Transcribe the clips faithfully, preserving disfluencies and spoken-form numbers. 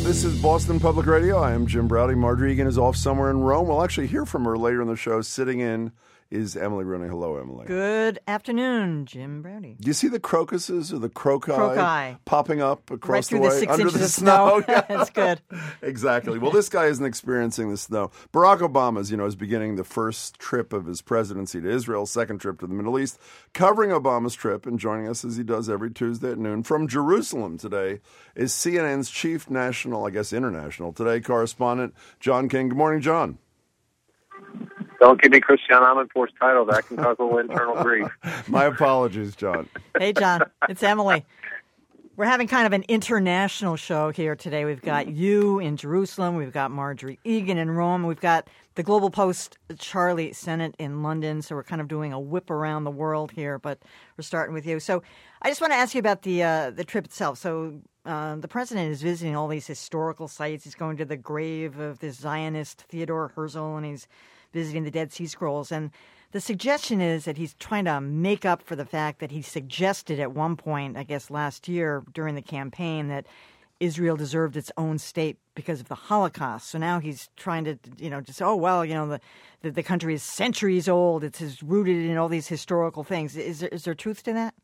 This is Boston Public Radio. I am Jim Braude. Margery Egan is off somewhere in Rome. We'll actually hear from her later in the show. Sitting in is Emily Rooney. Hello, Emily. Good afternoon, Jim Braude. Do you see the crocuses or the croci, croci. popping up across right through the way? the six under inches the of snow. snow? That's good. Exactly. Well, this guy isn't experiencing the snow. Barack Obama, as you know, is beginning the first trip of his presidency to Israel, second trip to the Middle East, covering Obama's trip and joining us as he does every Tuesday at noon from Jerusalem today is C N N's chief national, I guess international, today correspondent, John King. Good morning, John. Don't give me Christian Amanpour's title. That can cause a little internal grief. My apologies, John. Hey, John. It's Emily. We're having kind of an international show here today. We've got you in Jerusalem. We've got Margery Egan in Rome. We've got the Global Post Charlie Sennott in London. So we're kind of doing a whip around the world here, but we're starting with you. So I just want to ask you about the uh, the trip itself. So uh, the president is visiting all these historical sites. He's going to the grave of this Zionist Theodore Herzl, and he's visiting the Dead Sea Scrolls. And the suggestion is that he's trying to make up for the fact that he suggested at one point, I guess last year during the campaign, that Israel deserved its own state because of the Holocaust. So now he's trying to, you know, just, oh, well, you know, the the, the country is centuries old. It's, it's rooted in all these historical things. Is there, is there truth to that?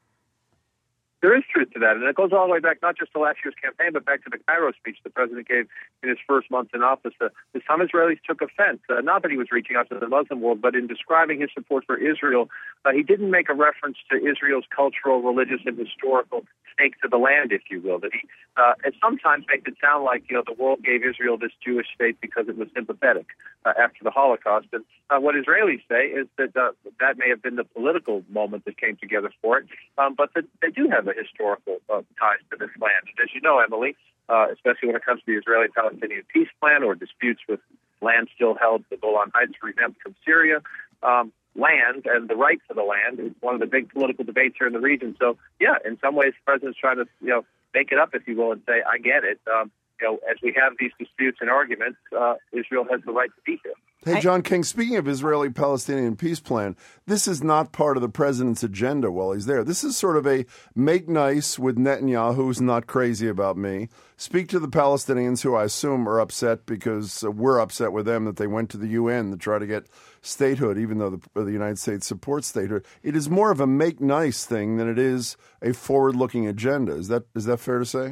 There is truth to that, and it goes all the way back not just to last year's campaign, but back to the Cairo speech the president gave in his first month in office. Uh, some Israelis took offense, uh, not that he was reaching out to the Muslim world, but in describing his support for Israel, uh, he didn't make a reference to Israel's cultural, religious, and historical stake to the land, if you will. That he, uh, it sometimes makes it sound like, you know, the world gave Israel this Jewish state because it was sympathetic uh, after the Holocaust. And uh, what Israelis say is that uh, that may have been the political moment that came together for it, um, but that they do have a historical uh, ties to this land. And as you know, Emily, uh, especially when it comes to the Israeli-Palestinian peace plan or disputes with land still held, the Golan Heights, for example, from Syria, um, land and the right to the land is one of the big political debates here in the region. So, yeah, in some ways, the president's trying to, you know, make it up, if you will, and say, I get it. Um, you know, as we have these disputes and arguments, uh, Israel has the right to be here. Hey, John King, speaking of Israeli-Palestinian peace plan, this is not part of the president's agenda while he's there. This is sort of a make nice with Netanyahu, who's not crazy about me, speak to the Palestinians, who I assume are upset because we're upset with them that they went to the U N to try to get statehood, even though the, the United States supports statehood. It is more of a make nice thing than it is a forward-looking agenda. Is that is that fair to say?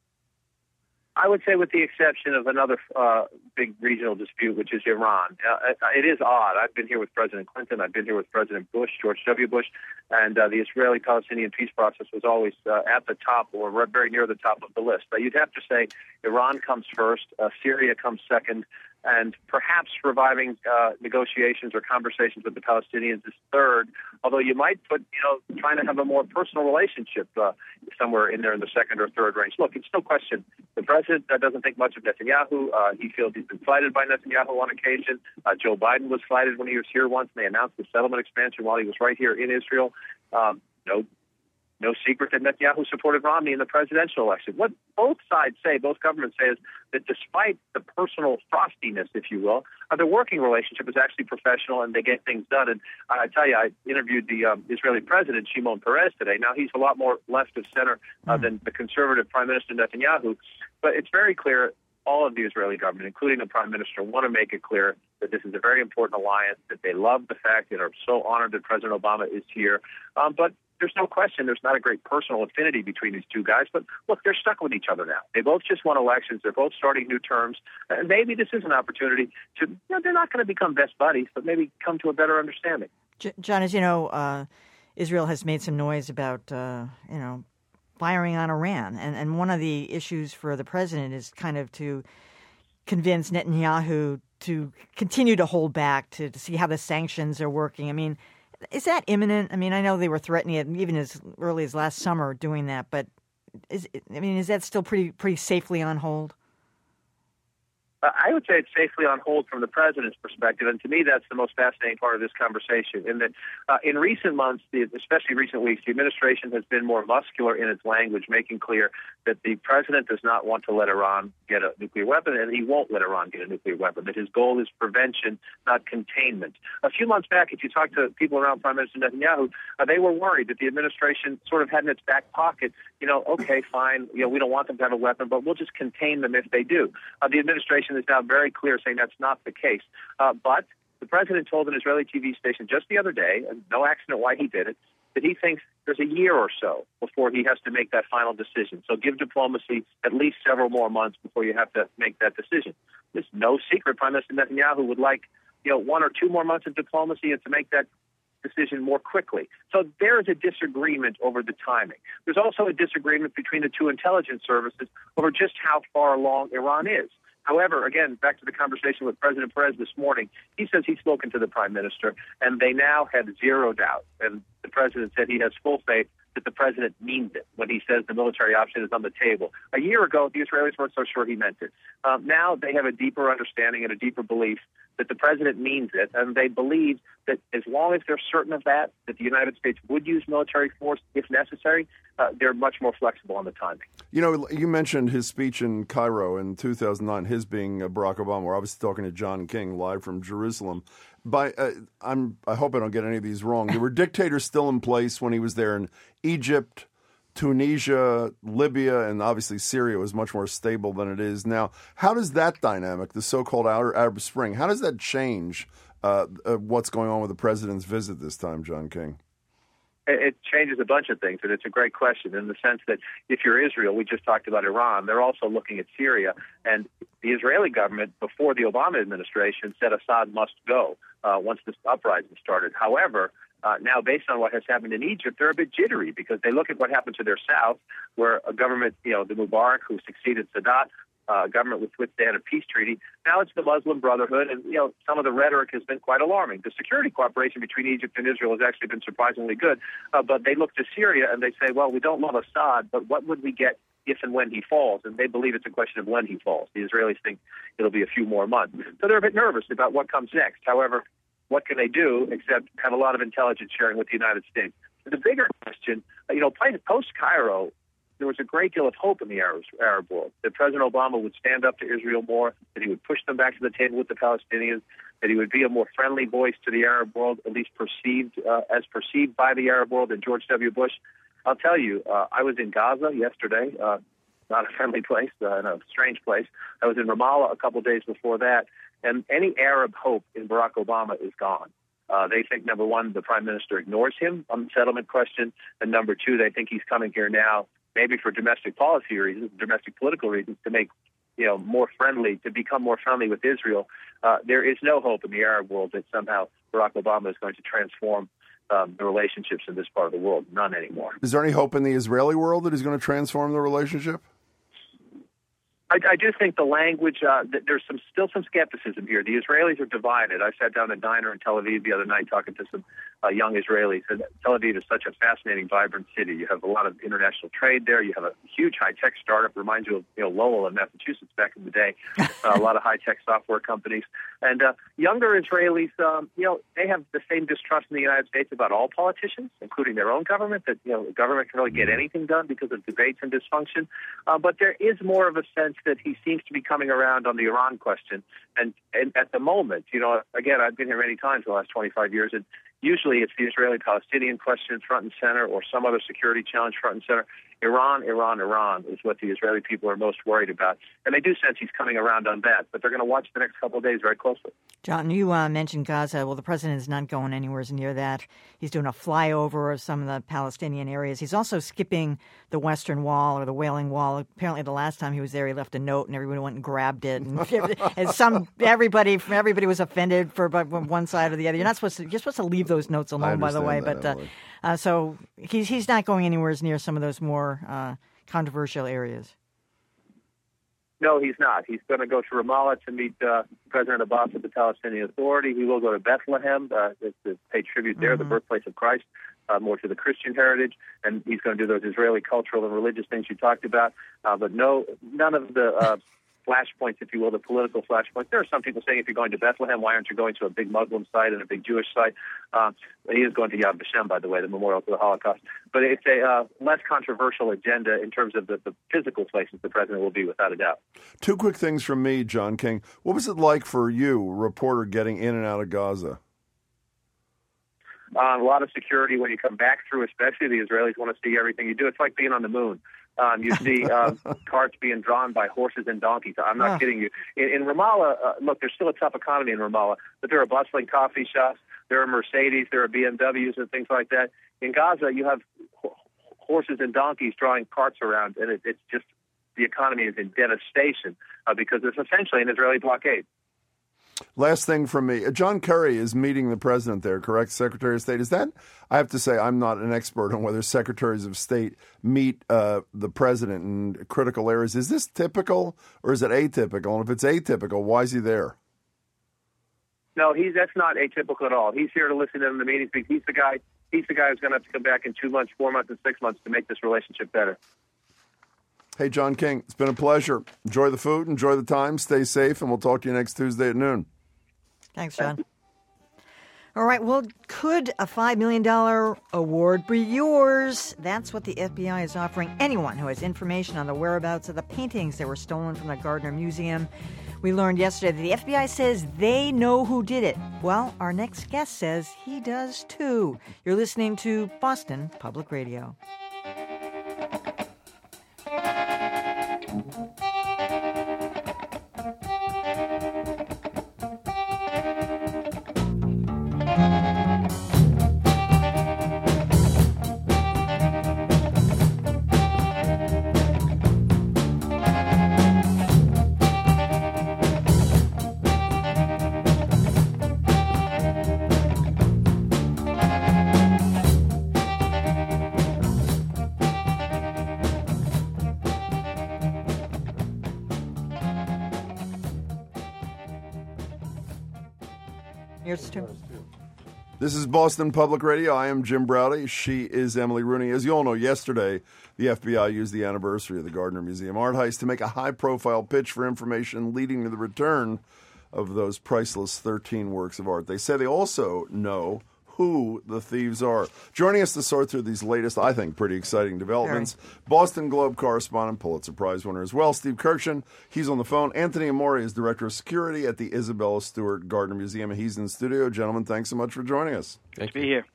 I would say with the exception of another uh, big regional dispute, which is Iran. Uh, it is odd. I've been here with President Clinton. I've been here with President Bush, George W. Bush, and uh, the Israeli-Palestinian peace process was always uh, at the top or very near the top of the list. But you'd have to say Iran comes first, uh, Syria comes second, and perhaps reviving uh, negotiations or conversations with the Palestinians is third, although you might put, you know, trying to have a more personal relationship uh, somewhere in there in the second or third range. Look, it's no question. The president uh, doesn't think much of Netanyahu. Uh, he feels he's been slighted by Netanyahu on occasion. Uh, Joe Biden was slighted when he was here once, and they announced the settlement expansion while he was right here in Israel. Um, no No secret that Netanyahu supported Romney in the presidential election. What both sides say, both governments say, is that despite the personal frostiness, if you will, uh, their working relationship is actually professional and they get things done. And I tell you, I interviewed the um, Israeli president, Shimon Peres, today. Now, he's a lot more left of center uh, than the conservative Prime Minister Netanyahu. But it's very clear all of the Israeli government, including the Prime Minister, want to make it clear that this is a very important alliance, that they love the fact and are so honored that President Obama is here. Um, but there's no question there's not a great personal affinity between these two guys. But look, they're stuck with each other now. They both just won elections. They're both starting new terms. And maybe this is an opportunity to, you know, they're not going to become best buddies, but maybe come to a better understanding. J- John, as you know, uh, Israel has made some noise about, uh, you know, firing on Iran. And, and one of the issues for the president is kind of to convince Netanyahu to continue to hold back, to, to see how the sanctions are working. I mean, is that imminent? I mean, I know they were threatening it even as early as last summer doing that, but is I mean, is that still pretty pretty safely on hold? Uh, I would say it's safely on hold from the president's perspective, and to me that's the most fascinating part of this conversation, in that uh, in recent months, the, especially recent weeks, the administration has been more muscular in its language, making clear that the president does not want to let Iran get a nuclear weapon, and he won't let Iran get a nuclear weapon, that his goal is prevention, not containment. A few months back, if you talk to people around Prime Minister Netanyahu, uh, they were worried that the administration sort of had in its back pocket, you know, okay, fine, you know, we don't want them to have a weapon, but we'll just contain them if they do. Uh, the administration is now very clear saying that's not the case. Uh, but the president told an Israeli T V station just the other day, and no accident why he did it, that he thinks there's a year or so before he has to make that final decision. So give diplomacy at least several more months before you have to make that decision. It's no secret Prime Minister Netanyahu would like, you know, one or two more months of diplomacy and to make that decision more quickly. So there is a disagreement over the timing. There's also a disagreement between the two intelligence services over just how far along Iran is. However, again, back to the conversation with President Perez this morning, he says he's spoken to the prime minister, and they now have zero doubt. And the president said he has full faith that the president means it when he says the military option is on the table. A year ago, the Israelis weren't so sure he meant it. Um, now they have a deeper understanding and a deeper belief that the president means it, and they believe that as long as they're certain of that, that the United States would use military force if necessary, uh, they're much more flexible on the timing. You know, you mentioned his speech in Cairo in two thousand nine, his being uh, Barack Obama. We're obviously talking to John King live from Jerusalem. By uh, I'm, I hope I don't get any of these wrong. There were dictators still in place when he was there in Egypt, Tunisia, Libya, and obviously Syria was much more stable than it is now. How does that dynamic, the so-called Arab Spring, how does that change uh, uh, what's going on with the president's visit this time, John King? It changes a bunch of things, and it's a great question in the sense that if you're Israel, we just talked about Iran, they're also looking at Syria, and the Israeli government, before the Obama administration, said Assad must go uh, once this uprising started. However, Uh, now, based on what has happened in Egypt, they're a bit jittery because they look at what happened to their south, where a government, you know, the Mubarak, who succeeded Sadat, uh, government with which they had a peace treaty. Now it's the Muslim Brotherhood, and, you know, some of the rhetoric has been quite alarming. The security cooperation between Egypt and Israel has actually been surprisingly good, uh, but they look to Syria and they say, well, we don't love Assad, but what would we get if and when he falls? And they believe it's a question of when he falls. The Israelis think it'll be a few more months. So they're a bit nervous about what comes next. However, what can they do except have a lot of intelligence sharing with the United States? The bigger question, you know, post-Cairo, there was a great deal of hope in the Arab, Arab world, that President Obama would stand up to Israel more, that he would push them back to the table with the Palestinians, that he would be a more friendly voice to the Arab world, at least perceived uh, as perceived by the Arab world than George W. Bush. I'll tell you, uh, I was in Gaza yesterday, uh, not a friendly place, uh, in a strange place. I was in Ramallah a couple days before that, and any Arab hope in Barack Obama is gone. Uh, they think, number one, the prime minister ignores him on the settlement question, and number two, they think he's coming here now, maybe for domestic policy reasons, domestic political reasons, to make, you know, more friendly, to become more friendly with Israel. Uh, there is no hope in the Arab world that somehow Barack Obama is going to transform um, the relationships in this part of the world. None anymore. Is there any hope in the Israeli world that he's going to transform the relationship? I, I do think the language, uh, th- there's some still some skepticism here. The Israelis are divided. I sat down at a diner in Tel Aviv the other night talking to some uh, young Israelis. And Tel Aviv is such a fascinating, vibrant city. You have a lot of international trade there. You have a huge high-tech startup. Reminds you of, you know, Lowell in Massachusetts back in the day. Uh, a lot of high-tech software companies. And uh, younger Israelis, um, you know, they have the same distrust in the United States about all politicians, including their own government, that, you know, the government can really get anything done because of debates and dysfunction. Uh, but there is more of a sense that he seems to be coming around on the Iran question. And, and at the moment, you know, again, I've been here many times in the last twenty-five years, and usually it's the Israeli-Palestinian question front and center or some other security challenge front and center. Iran, Iran, Iran is what the Israeli people are most worried about. And they do sense he's coming around on that, but they're going to watch the next couple of days very closely. John, you uh, mentioned Gaza. Well, the president is not going anywhere near that. He's doing a flyover of some of the Palestinian areas. He's also skipping the Western Wall or the Wailing Wall. Apparently, the last time he was there, he left a note, and everybody went and grabbed it. And, and some everybody everybody was offended for one side or the other. You're not supposed to. You're supposed to leave those notes alone, by the way. That, but uh, uh, so he's he's not going anywhere near some of those more uh, controversial areas. No, he's not. He's going to go to Ramallah to meet uh, President Abbas of the Palestinian Authority. He will go to Bethlehem uh, to pay tribute there, mm-hmm. the birthplace of Christ, uh, more to the Christian heritage. And he's going to do those Israeli cultural and religious things you talked about. Uh, but no, none of the uh, flashpoints, if you will, the political flashpoints. There are some people saying, if you're going to Bethlehem, why aren't you going to a big Muslim site and a big Jewish site? Um, he is going to Yad Vashem, by the way, the memorial to the Holocaust. But it's a uh, less controversial agenda in terms of the, the physical places the president will be, without a doubt. Two quick things from me, John King. What was it like for you, a reporter, getting in and out of Gaza? Uh, a lot of security when you come back through, especially the Israelis want to see everything you do. It's like being on the moon. Um, you see uh, carts being drawn by horses and donkeys. I'm not Oh. kidding you. In, in Ramallah, uh, look, there's still a tough economy in Ramallah, but there are bustling coffee shops, there are Mercedes, there are B M Ws and things like that. In Gaza, you have ho- horses and donkeys drawing carts around, and it, it's just the economy is in devastation uh, because it's essentially an Israeli blockade. Last thing from me. John Kerry is meeting the president there, correct? Secretary of State. Is that, I have to say, I'm not an expert on whether secretaries of state meet uh, the president in critical areas. Is this typical or is it atypical? And if it's atypical, why is he there? No, he's that's not atypical at all. He's here to listen in on the meetings because he's the guy. He's the guy who's going to have to come back in two months, four months, and six months to make this relationship better. Hey, John King, it's been a pleasure. Enjoy the food, enjoy the time, stay safe, and we'll talk to you next Tuesday at noon. Thanks, John. All right, well, could a five million dollars award be yours? That's what the F B I is offering anyone who has information on the whereabouts of the paintings that were stolen from the Gardner Museum. We learned yesterday that the F B I says they know who did it. Well, our next guest says he does too. You're listening to Boston Public Radio. Yours too. This is Boston Public Radio. I am Jim Browdy. She is Emily Rooney. As you all know, yesterday, the F B I used the anniversary of the Gardner Museum art heist to make a high-profile pitch for information leading to the return of those priceless thirteen works of art. They say they also know who the thieves are. Joining us to sort through these latest, I think, pretty exciting developments, Very. Boston Globe correspondent, Pulitzer Prize winner as well, Steve Kirchen. He's on the phone. Anthony Amore is Director of Security at the Isabella Stewart Gardner Museum, and he's in the studio. Gentlemen, thanks so much for joining us. Thank Be you. here.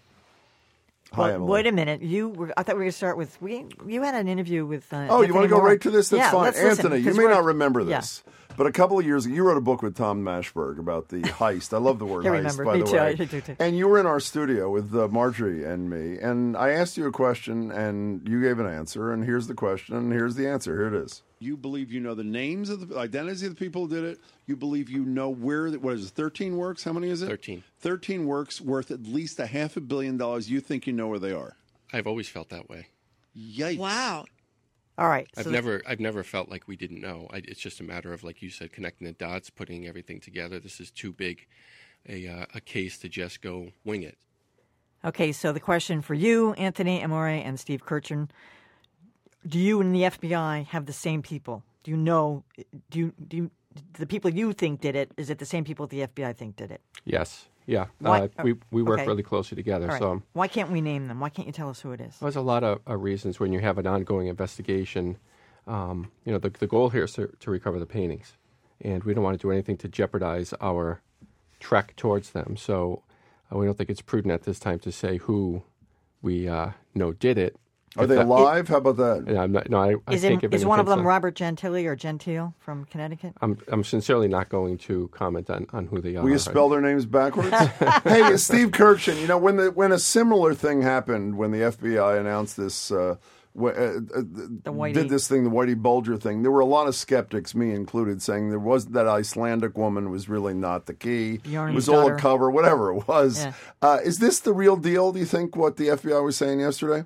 Hi, Well, Emily. wait a minute. You were, I thought we were going to start with, we, you had an interview with uh, Oh, you want to go Moore. right to this? That's yeah, fine. let's listen, Anthony, you 'cause may we're- not remember yeah. this, but a couple of years ago, you wrote a book with Tom Mashberg about the heist. I love the word I heist, remember. by Me the too. way. I do too. And you were in our studio with uh, Marjorie and me, and I asked you a question, and you gave an answer, and here's the question, and here's the answer. Here it is. You believe you know the names of the identities of the people who did it. You believe you know where, what is it, thirteen works? How many is it? thirteen. thirteen works worth at least a half a billion dollars. You think you know where they are. I've always felt that way. Yikes. Wow. All right. I've so- never, I've never felt like we didn't know. I, it's just a matter of, like you said, connecting the dots, putting everything together. This is too big a uh, a case to just go wing it. Okay, so the question for you, Anthony Amore and Steve Kirchen, do you and the F B I have the same people? Do you know, do you, do you, the people you think did it, is it the same people the F B I think did it? Yes. Yeah. Why- Uh, we we work okay. really closely together. All right. So Why can't we name them? Why can't you tell us who it is? there's a lot of uh, reasons when you have an ongoing investigation. Um, you know, the, the goal here is to, to recover the paintings, and we don't want to do anything to jeopardize our trek towards them. So uh, we don't think it's prudent at this time to say who we uh, know did it. Are If they that- alive? How about that? Yeah, I'm not, no, I, I Is, can't it, give is any one of hints them on- Robert Gentile or Gentile from Connecticut? I'm I'm sincerely not going to comment on, on who they are. Will you spell their names backwards? Hey, Steve Kirchen, you know, when the when a similar thing happened, when the F B I announced this, uh, w- uh, uh, The Whitey. did this thing, the Whitey Bulger thing, there were a lot of skeptics, me included, saying there was that Icelandic woman was really not the key. Bjarne's it was all daughter. a cover, whatever it was. Yeah. Uh, is this the real deal, do you think, what the F B I was saying yesterday?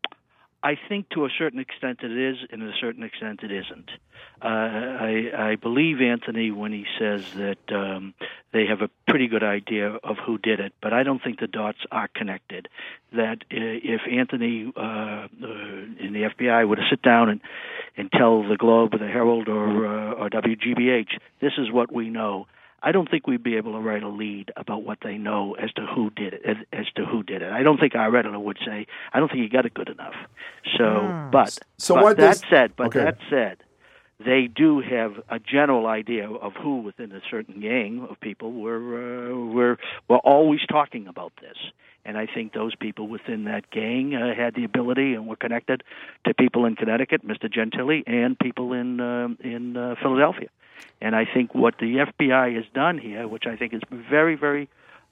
I think to a certain extent it is, and to a certain extent it isn't. Uh, I, I believe Anthony when he says that um, they have a pretty good idea of who did it, but I don't think the dots are connected. That uh, if Anthony uh, uh, in the F B I were to sit down and and tell the Globe or the Herald or, uh, or W G B H, this is what we know. I don't think we'd be able to write a lead about what they know as to who did it. As, as to who did it, I don't think our editor would say. I don't think you got it good enough. So, mm. but, so but what that this, said, but okay. that said, they do have a general idea of who within a certain gang of people were uh, were were always talking about this. And I think those people within that gang uh, had the ability and were connected to people in Connecticut, Mister Gentili, and people in um, in uh, Philadelphia. And I think what the F B I has done here, which I think is very, very,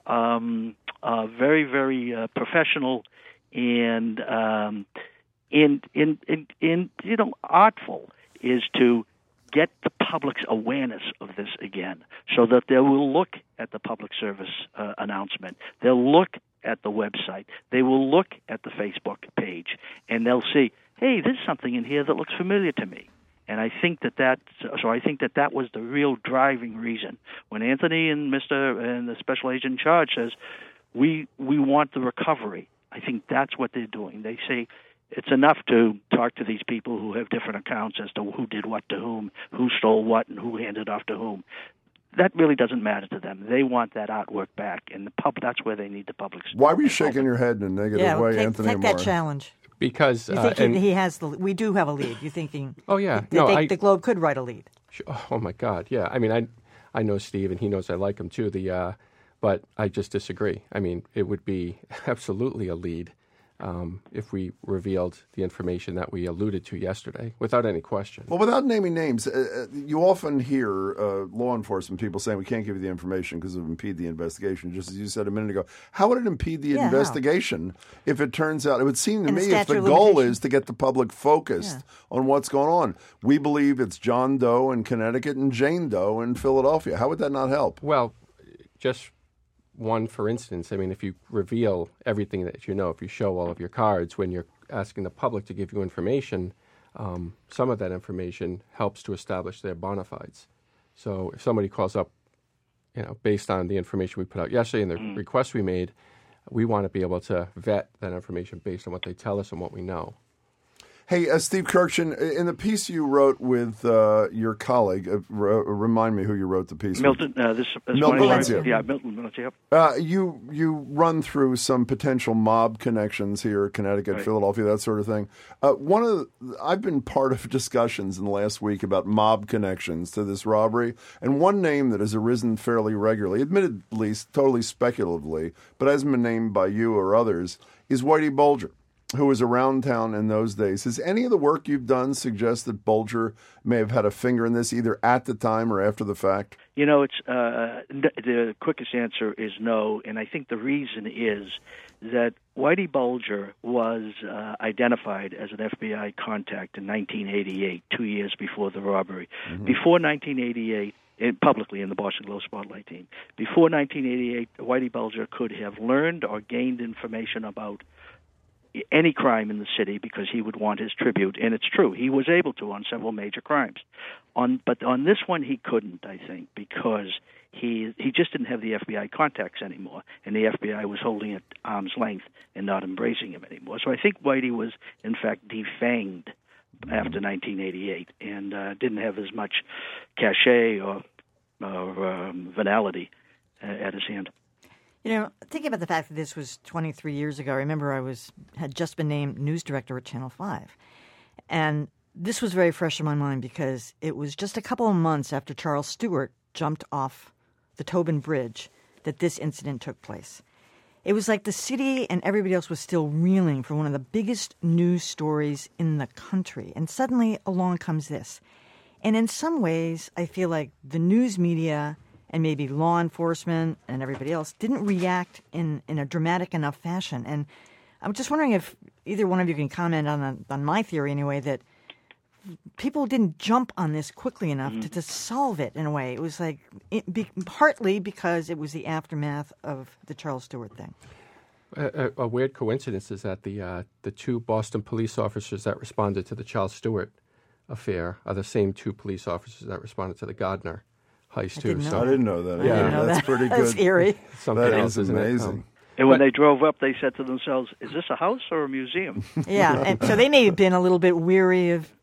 um, uh, very, very uh, professional and um, in, in, in, in, you know, artful, is to get the public's awareness of this again, so that they will look at the public service uh, announcement. They'll look at the website. They will look at the Facebook page, and they'll see, hey, there's something in here that looks familiar to me. And I think that that, so I think that that was the real driving reason when Anthony and Mister and the special agent in charge says, we we want the recovery. I think that's what they're doing. They say it's enough to talk to these people who have different accounts as to who did what to whom, who stole what, and who handed off to whom. That really doesn't matter to them. They want that artwork back, and the pub, that's where they need the public. Why were you shaking your head in a negative yeah, way, take, Anthony? Take Moore? that challenge. Because you uh, think he, and, he has the. We do have a lead. You're thinking? Oh yeah, that no, they, I, the Globe could write a lead. Oh my God, yeah. I mean, I I know Steve, and he knows I like him too. The uh, but I just disagree. I mean, it would be absolutely a lead um, if we revealed the information that we alluded to yesterday, without any question. Well, without naming names, uh, you often hear uh, law enforcement people saying we can't give you the information because it would impede the investigation, just as you said a minute ago. How would it impede the yeah, investigation how? if it turns out, it would seem to and me the if the goal is to get the public focused yeah. on what's going on. We believe it's John Doe in Connecticut and Jane Doe in Philadelphia. How would that not help? Well, just one, for instance, I mean, if you reveal everything that you know, if you show all of your cards when you're asking the public to give you information, um, some of that information helps to establish their bona fides. So if somebody calls up, you know, based on the information we put out yesterday and the mm. request we made, we want to be able to vet that information based on what they tell us and what we know. Hey, uh, Steve Kurkjian, in the piece you wrote with uh, your colleague, uh, r- remind me who you wrote the piece Milton, with. Uh, this, this Milton Valencia. Valencia. Yeah, Milton Valencia. Uh, you you run through some potential mob connections here, Connecticut, right. Philadelphia, that sort of thing. Uh, one of the, I've been part of discussions in the last week about mob connections to this robbery, and one name that has arisen fairly regularly, admittedly totally speculatively, but hasn't been named by you or others, is Whitey Bulger, who was around town in those days. Does any of the work you've done suggest that Bulger may have had a finger in this, either at the time or after the fact? You know, it's uh, the quickest answer is no, and I think the reason is that Whitey Bulger was uh, identified as an F B I contact in nineteen eighty-eight, two years before the robbery. Mm-hmm. Before nineteen eighty-eight, in, publicly in the Boston Globe Spotlight team, before nineteen eighty-eight, Whitey Bulger could have learned or gained information about any crime in the city because he would want his tribute, and it's true. He was able to on several major crimes. On but on this one he couldn't, I think, because he he just didn't have the F B I contacts anymore, and the F B I was holding at arm's length and not embracing him anymore. So I think Whitey was, in fact, defanged after nineteen eighty-eight and uh, didn't have as much cachet or, or um, venality uh, at his hand. You know, thinking about the fact that this was twenty-three years ago, I remember I was had just been named news director at Channel five. And this was very fresh in my mind because it was just a couple of months after Charles Stewart jumped off the Tobin Bridge that this incident took place. It was like the city and everybody else was still reeling for one of the biggest news stories in the country. And suddenly along comes this. And in some ways, I feel like the news media and maybe law enforcement and everybody else didn't react in, in a dramatic enough fashion. And I'm just wondering if either one of you can comment on the, on my theory anyway, that people didn't jump on this quickly enough mm-hmm. to, to solve it in a way. It was like it be, partly because it was the aftermath of the Charles Stewart thing. A, a, a weird coincidence is that the uh, the two Boston police officers that responded to the Charles Stewart affair are the same two police officers that responded to the Gardner heist I too. Didn't know so I didn't know that. I Yeah, didn't know that's that. pretty good. That's eerie. Something That else, is isn't it? amazing. Um, And when But- they drove up, they said to themselves, is this a house or a museum? Yeah, and so they may have been a little bit weary of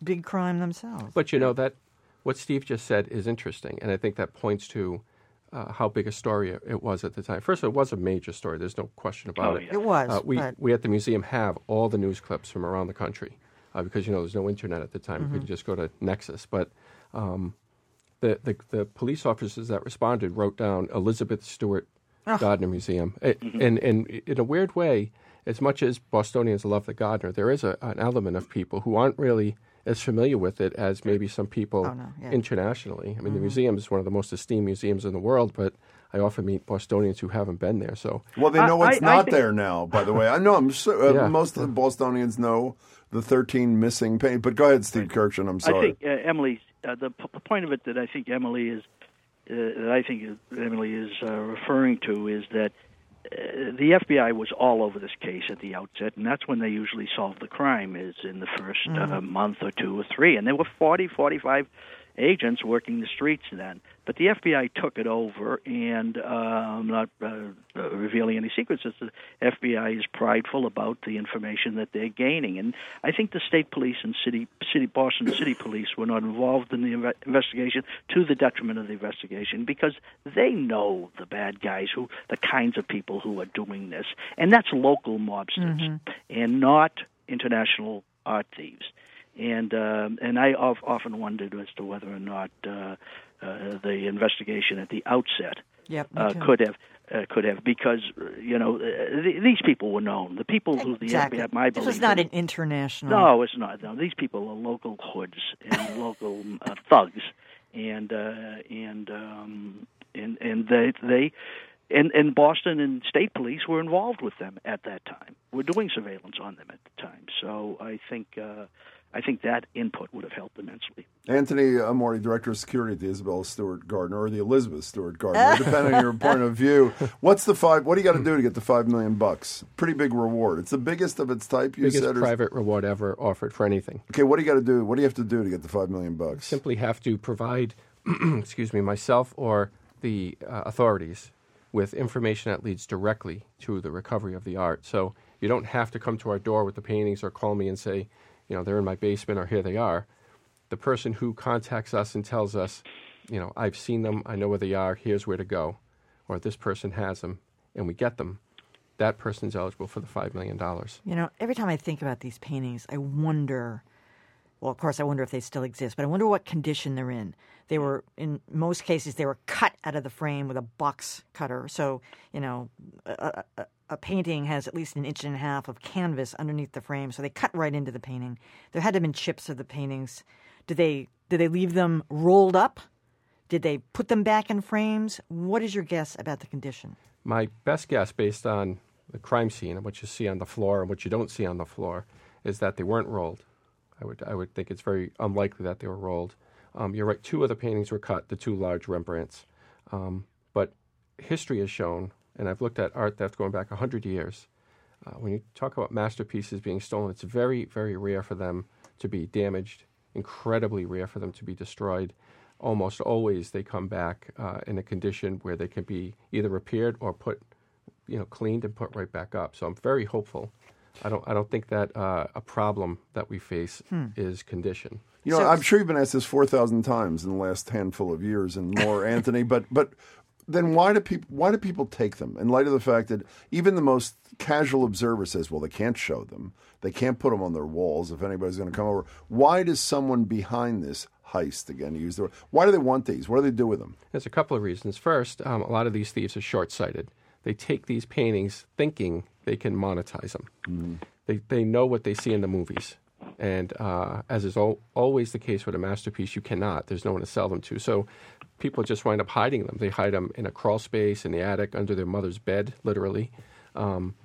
big crime themselves. But you know that what Steve just said is interesting, and I think that points to uh, how big a story it, it was at the time. First of all, it was a major story. There's no question about Oh, it. yeah. It was. Uh, we but- we at the museum have all the news clips from around the country uh, because you know there's no internet at the time. Mm-hmm. We could just go to Nexus, but. Um, The, the the police officers that responded wrote down Elizabeth Stewart Oh. Gardner Museum. It, and, and in a weird way, as much as Bostonians love the Gardner, there is a, an element of people who aren't really as familiar with it as maybe some people Oh, no, yeah. internationally. I mean, the museum is one of the most esteemed museums in the world, but I often meet Bostonians who haven't been there. So Well, they know I- it's I- I not think- there now, by the way. I know I'm so, uh, Yeah. most of the Bostonians know the thirteen missing paint. But go ahead, Steve Kirkchin. I'm sorry. I think uh, Emily, uh, the p- point of it that I think Emily is, uh, that I think Emily is uh, referring to is that uh, the F B I was all over this case at the outset, and that's when they usually solve the crime, is in the first uh, month or two or three. And there were forty, forty-five agents working the streets then. But the F B I took it over, and uh, I'm not uh, uh, revealing any secrets. It's the F B I is prideful about the information that they're gaining. And I think the state police and city, city Boston City Police were not involved in the inve- investigation to the detriment of the investigation because they know the bad guys, who the kinds of people who are doing this. And that's local mobsters and not international art thieves. And um, and I of, often wondered as to whether or not uh, uh, the investigation at the outset Yep, me uh, too. could have uh, could have because uh, you know uh, th- these people were known. The people who the Exactly. F B I, my This was belief not is- an international. no, it's not. No, these people are local hoods and local uh, thugs, and uh, and um, and and they they. And, and Boston and state police were involved with them at that time. We're doing surveillance on them at the time. So I think uh, I think that input would have helped immensely. Anthony Amori, Director of Security at the Isabella Stewart Gardner, or the Elizabeth Stewart Gardner, depending on your point of view. What's the five? What do you got to do to get the five million bucks? Pretty big reward. It's the biggest of its type. You biggest said. or- private reward ever offered for anything. Okay, what do you got to do? What do you have to do to get the five million bucks? Simply have to provide, excuse me, myself or the uh, authorities with information that leads directly to the recovery of the art. So you don't have to come to our door with the paintings or call me and say, you know, they're in my basement or here they are. The person who contacts us and tells us, you know, I've seen them, I know where they are, here's where to go, or this person has them, and we get them, that person's eligible for the five million dollars. You know, every time I think about these paintings, I wonder. Well, of course, I wonder if they still exist, but I wonder what condition they're in. They were, in most cases, they were cut out of the frame with a box cutter. So, you know, a, a, a painting has at least an inch and a half of canvas underneath the frame, so they cut right into the painting. There had to have been chips of the paintings. Did they did they leave them rolled up? Did they put them back in frames? What is your guess about the condition? My best guess, based on the crime scene and what you see on the floor and what you don't see on the floor, is that they weren't rolled. I would I would think it's very unlikely that they were rolled. Um, you're right. Two of the paintings were cut, the two large Rembrandts. Um, but history has shown, and I've looked at art theft going back one hundred years, uh, when you talk about masterpieces being stolen, it's very, very rare for them to be damaged, incredibly rare for them to be destroyed. Almost always they come back uh, in a condition where they can be either repaired or put, you know, cleaned and put right back up. So I'm very hopeful. I don't. I don't think that uh, a problem that we face is condition. You know, So- I'm sure you've been asked this four thousand times in the last handful of years and more, Anthony. But but then why do people why do people take them? In light of the fact that even the most casual observer says, well, they can't show them, they can't put them on their walls if anybody's going to come over. Why does someone behind this heist, again, use the word, why do they want these? What do they do with them? There's a couple of reasons. First, um, a lot of these thieves are short-sighted. They take these paintings thinking they can monetize them. Mm-hmm. They they know what they see in the movies. And uh, as is al- always the case with a masterpiece, you cannot. There's no one to sell them to. So people just wind up hiding them. They hide them in a crawl space, in the attic, under their mother's bed, literally. Um,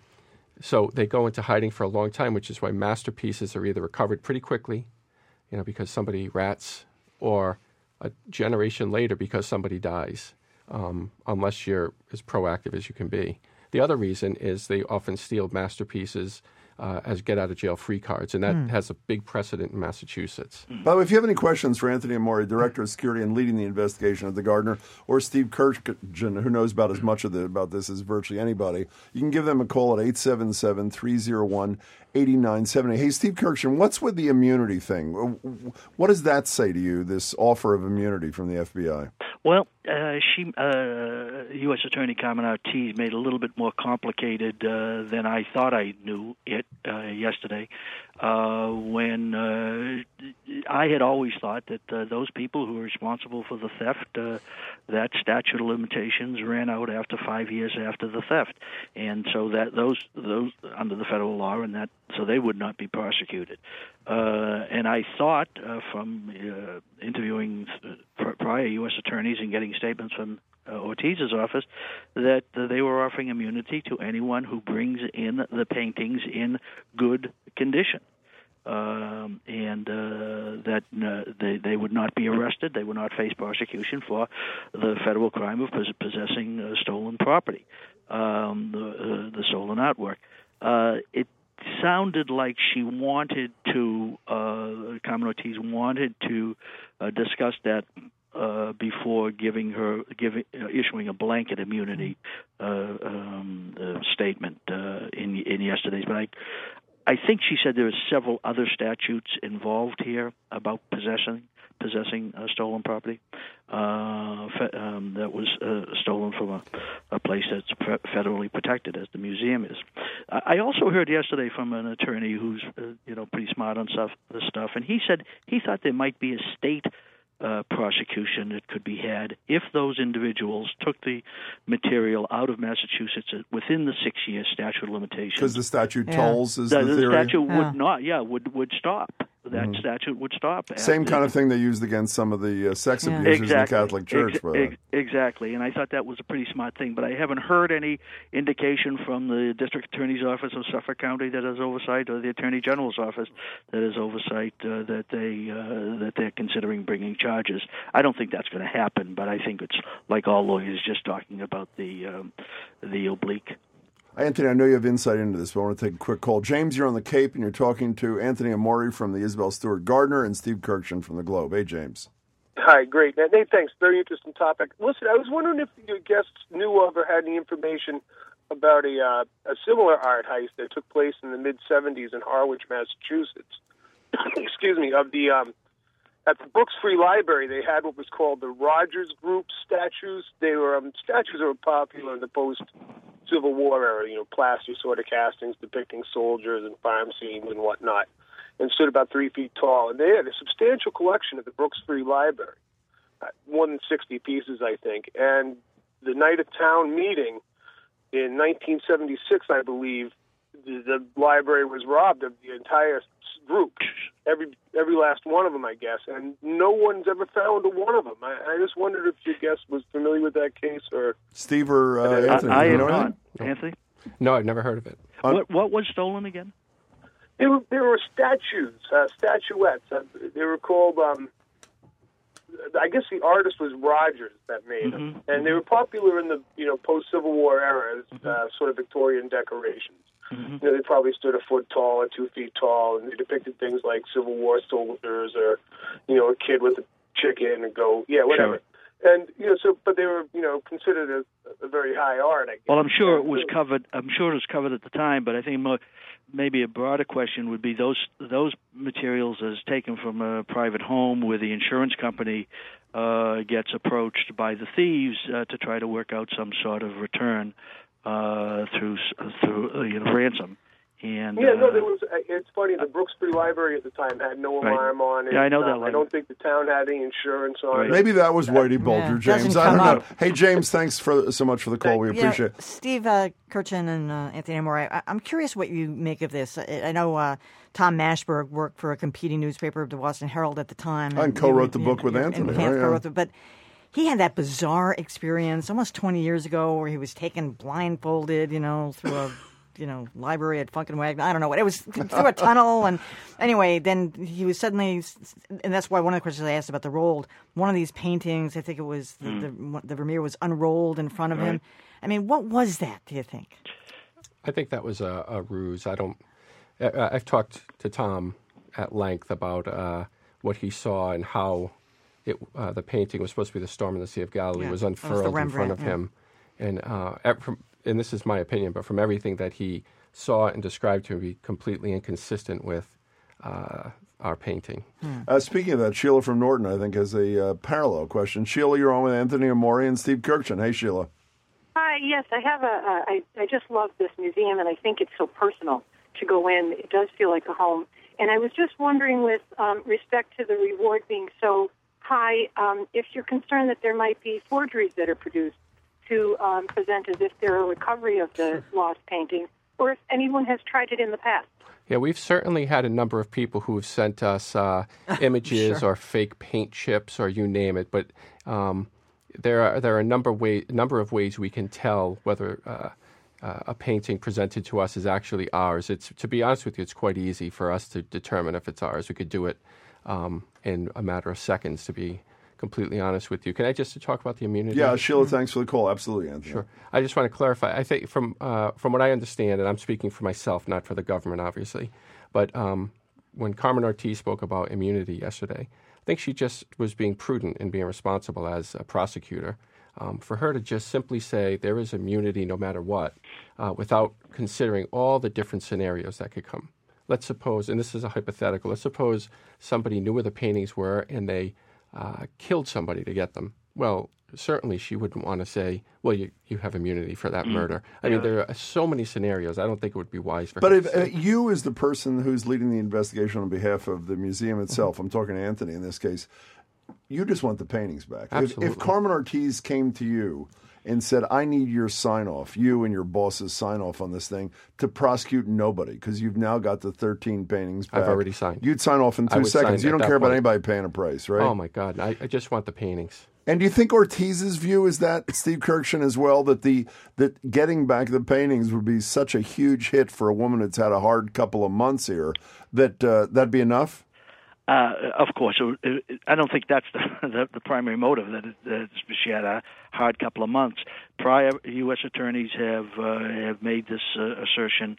so they go into hiding for a long time, which is why masterpieces are either recovered pretty quickly, you know, because somebody rats, or a generation later because somebody dies, um, unless you're as proactive as you can be. The other reason is they often steal masterpieces uh, as get-out-of-jail-free cards, and that mm. has a big precedent in Massachusetts. By the way, if you have any questions for Anthony Amore, Director of Security and leading the investigation at the Gardner, or Steve Kurkjian, who knows about as much of the, about this as virtually anybody, you can give them a call at eight seven seven, three oh one, eight nine seven eight. Hey, Steve Kurkjian, what's with the immunity thing? What does that say to you, this offer of immunity from the F B I? Well, uh, she, uh, U S Attorney Carmen Ortiz made it a little bit more complicated uh, than I thought I knew it uh, yesterday. Uh, when uh, I had always thought that uh, those people who were responsible for the theft, uh, that statute of limitations ran out after five years after the theft, and so that those those under the federal law, and that so they would not be prosecuted. Uh, and I thought uh, from uh, interviewing prior U S attorneys and getting statements from uh, Ortiz's office that uh, they were offering immunity to anyone who brings in the paintings in good condition. Um, and uh, that uh, they, they would not be arrested. They would not face prosecution for the federal crime of pos- possessing uh, stolen property, um, the, uh, the stolen artwork. Uh, it sounded like she wanted to, uh, Carmen Ortiz wanted to uh, discuss that uh, before giving her, giving, uh, issuing a blanket immunity uh, um, uh, statement uh, in in yesterday's. But I. I think she said there are several other statutes involved here about possessing possessing uh, stolen property uh, fe- um, that was uh, stolen from a, a place that's pre- federally protected, as the museum is. I also heard yesterday from an attorney who's uh, you know pretty smart on stuff, this stuff, and he said he thought there might be a state Uh, prosecution that could be had if those individuals took the material out of Massachusetts within the six-year statute of limitations. Because the statute yeah. tolls, is the, the, the theory? statute yeah. would not, yeah, would would stop. That mm-hmm. statute would stop. Same kind of thing they used against some of the uh, sex yeah. abusers exactly. in the Catholic Church. Ex- but, ex- exactly, and I thought that was a pretty smart thing, but I haven't heard any indication from the District Attorney's Office of Suffolk County that has oversight, or the Attorney General's Office that has oversight, uh, that, they, uh, that they're considering bringing charges. I don't think that's going to happen, but I think it's like all lawyers just talking about the um, the oblique. Anthony, I know you have insight into this, but I want to take a quick call. James, you're on the Cape, and you're talking to Anthony Amore from the Isabel Stewart Gardner and Steve Kurkjian from the Globe. Hey, James. Hi, great. Nate, thanks. Very interesting topic. Listen, I was wondering if your guests knew of or had any information about a uh, a similar art heist that took place in the mid-seventies in Harwich, Massachusetts. Excuse me, of the... Um, At the Brooks Free Library, they had what was called the Rogers Group statues. They were um, statues that were popular in the post-Civil War era, you know, plaster sort of castings depicting soldiers and farm scenes and whatnot, and stood about three feet tall. And they had a substantial collection at the Brooks Free Library, uh, more than sixty pieces, I think. And the night of town meeting in nineteen seventy-six, I believe, the, the library was robbed of the entire group, every every last one of them, I guess, and no one's ever found a one of them. I, I just wondered if your guest was familiar with that case, or Steve or uh, Anthony. I, I you am know not. No. Anthony? No, I've never heard of it. Um, what what was stolen again? They were they were statues, uh, statuettes. Uh, they were called. Um, I guess the artist was Rogers that made them, Mm-hmm. and they were popular in the you know post Civil War era as uh, sort of Victorian decorations. Mm-hmm. You know, they probably stood a foot tall or two feet tall, and they depicted things like Civil War soldiers, or you know, a kid with a chicken, and go, yeah, whatever. Sure. And you know, so but they were you know considered a, a very high art, I guess. Well, I'm sure it was covered. I'm sure it was covered at the time, but I think more, maybe a broader question would be those those materials as taken from a private home where the insurance company uh, gets approached by the thieves uh, to try to work out some sort of return uh, through through uh, you know, ransom. And, yeah, no, uh, there was. It's funny. The Brooks Free Library at the time had no right. alarm on it. Yeah, I know that. Um, I don't think the town had any insurance on Right. it. Maybe that was Whitey Bulger, Yeah, James. doesn't I don't come know. up. Hey, James, thanks for so much for the call. We You know, appreciate it. Steve uh, Kurkjian and uh, Anthony Amore, I, I'm curious what you make of this. I, I know uh, Tom Mashberg worked for a competing newspaper, the Boston Herald, at the time. And co-wrote the book with Anthony, And right? co-wrote Yeah. the, but he had that bizarre experience almost twenty years ago where he was taken blindfolded, you know, through a you know library at Funkin' Wagon. I don't know what it was, through a tunnel. And anyway, then he was suddenly, and that's why one of the questions I asked about the rolled, one of these paintings, I think it was the, mm. the, the Vermeer was unrolled in front of right. him. I mean, what was that, do you think? I think that was a, a ruse. I don't. I, I've talked to Tom at length about uh, what he saw and how it, uh, the painting was supposed to be the Storm in the Sea of Galilee Yeah, was that was the unfurled in front Rembrandt, of yeah. him. And, uh, at- from, and this is my opinion, but from everything that he saw and described to be completely inconsistent with uh, our painting. Uh, speaking of that, Sheila from Norton, I think, has a uh, parallel question. Sheila, you're on with Anthony Amore and Steve Kirkchin. Hey, Sheila. Hi, yes, I have a. Uh, I I just love this museum, and I think it's so personal to go in. It does feel like a home. And I was just wondering, with um, respect to the reward being so high, um, if you're concerned that there might be forgeries that are produced to um, present as if they're a recovery of the lost painting, or if anyone has tried it in the past. Yeah, we've certainly had a number of people who have sent us uh, images Sure. or fake paint chips or you name it. But um, there are there are a number of way, number of ways we can tell whether uh, uh, a painting presented to us is actually ours. It's to be honest with you, it's quite easy for us to determine if it's ours. We could do it um, in a matter of seconds. To be completely honest with you, can I just talk about the immunity? Yeah, Sheila, thanks for the call. Absolutely, Anthony. Sure. I just want to clarify. I think from uh, from what I understand, and I'm speaking for myself, not for the government, obviously, but um, when Carmen Ortiz spoke about immunity yesterday, I think she just was being prudent and being responsible as a prosecutor. Um, for her to just simply say there is immunity no matter what, uh, without considering all the different scenarios that could come. Let's suppose, and this is a hypothetical, let's suppose somebody knew where the paintings were and they uh, killed somebody to get them. Well, certainly she wouldn't want to say, well, you, you have immunity for that murder. I mean, there are so many scenarios. I don't think it would be wise for But her if to say. uh, you, as the person who's leading the investigation on behalf of the museum itself, I'm talking to Anthony in this case, you just want the paintings back. If, Absolutely. if Carmen Ortiz came to you and said, I need your sign-off, you and your boss's sign-off on this thing, to prosecute nobody, because you've now got the thirteen paintings back. I've already signed. You'd sign off in I two would sign seconds. You at don't that care about point. anybody paying a price, right? Oh, my God. I, I just want the paintings. And do you think Ortiz's view is that, Steve Kirkchin, as well, that the that getting back the paintings would be such a huge hit for a woman that's had a hard couple of months here, that uh, that'd be enough? Uh, of course, it, it, I don't think that's the, the, the primary motive. That, it, that she had a hard couple of months. Prior U S attorneys have uh, have made this uh, assertion,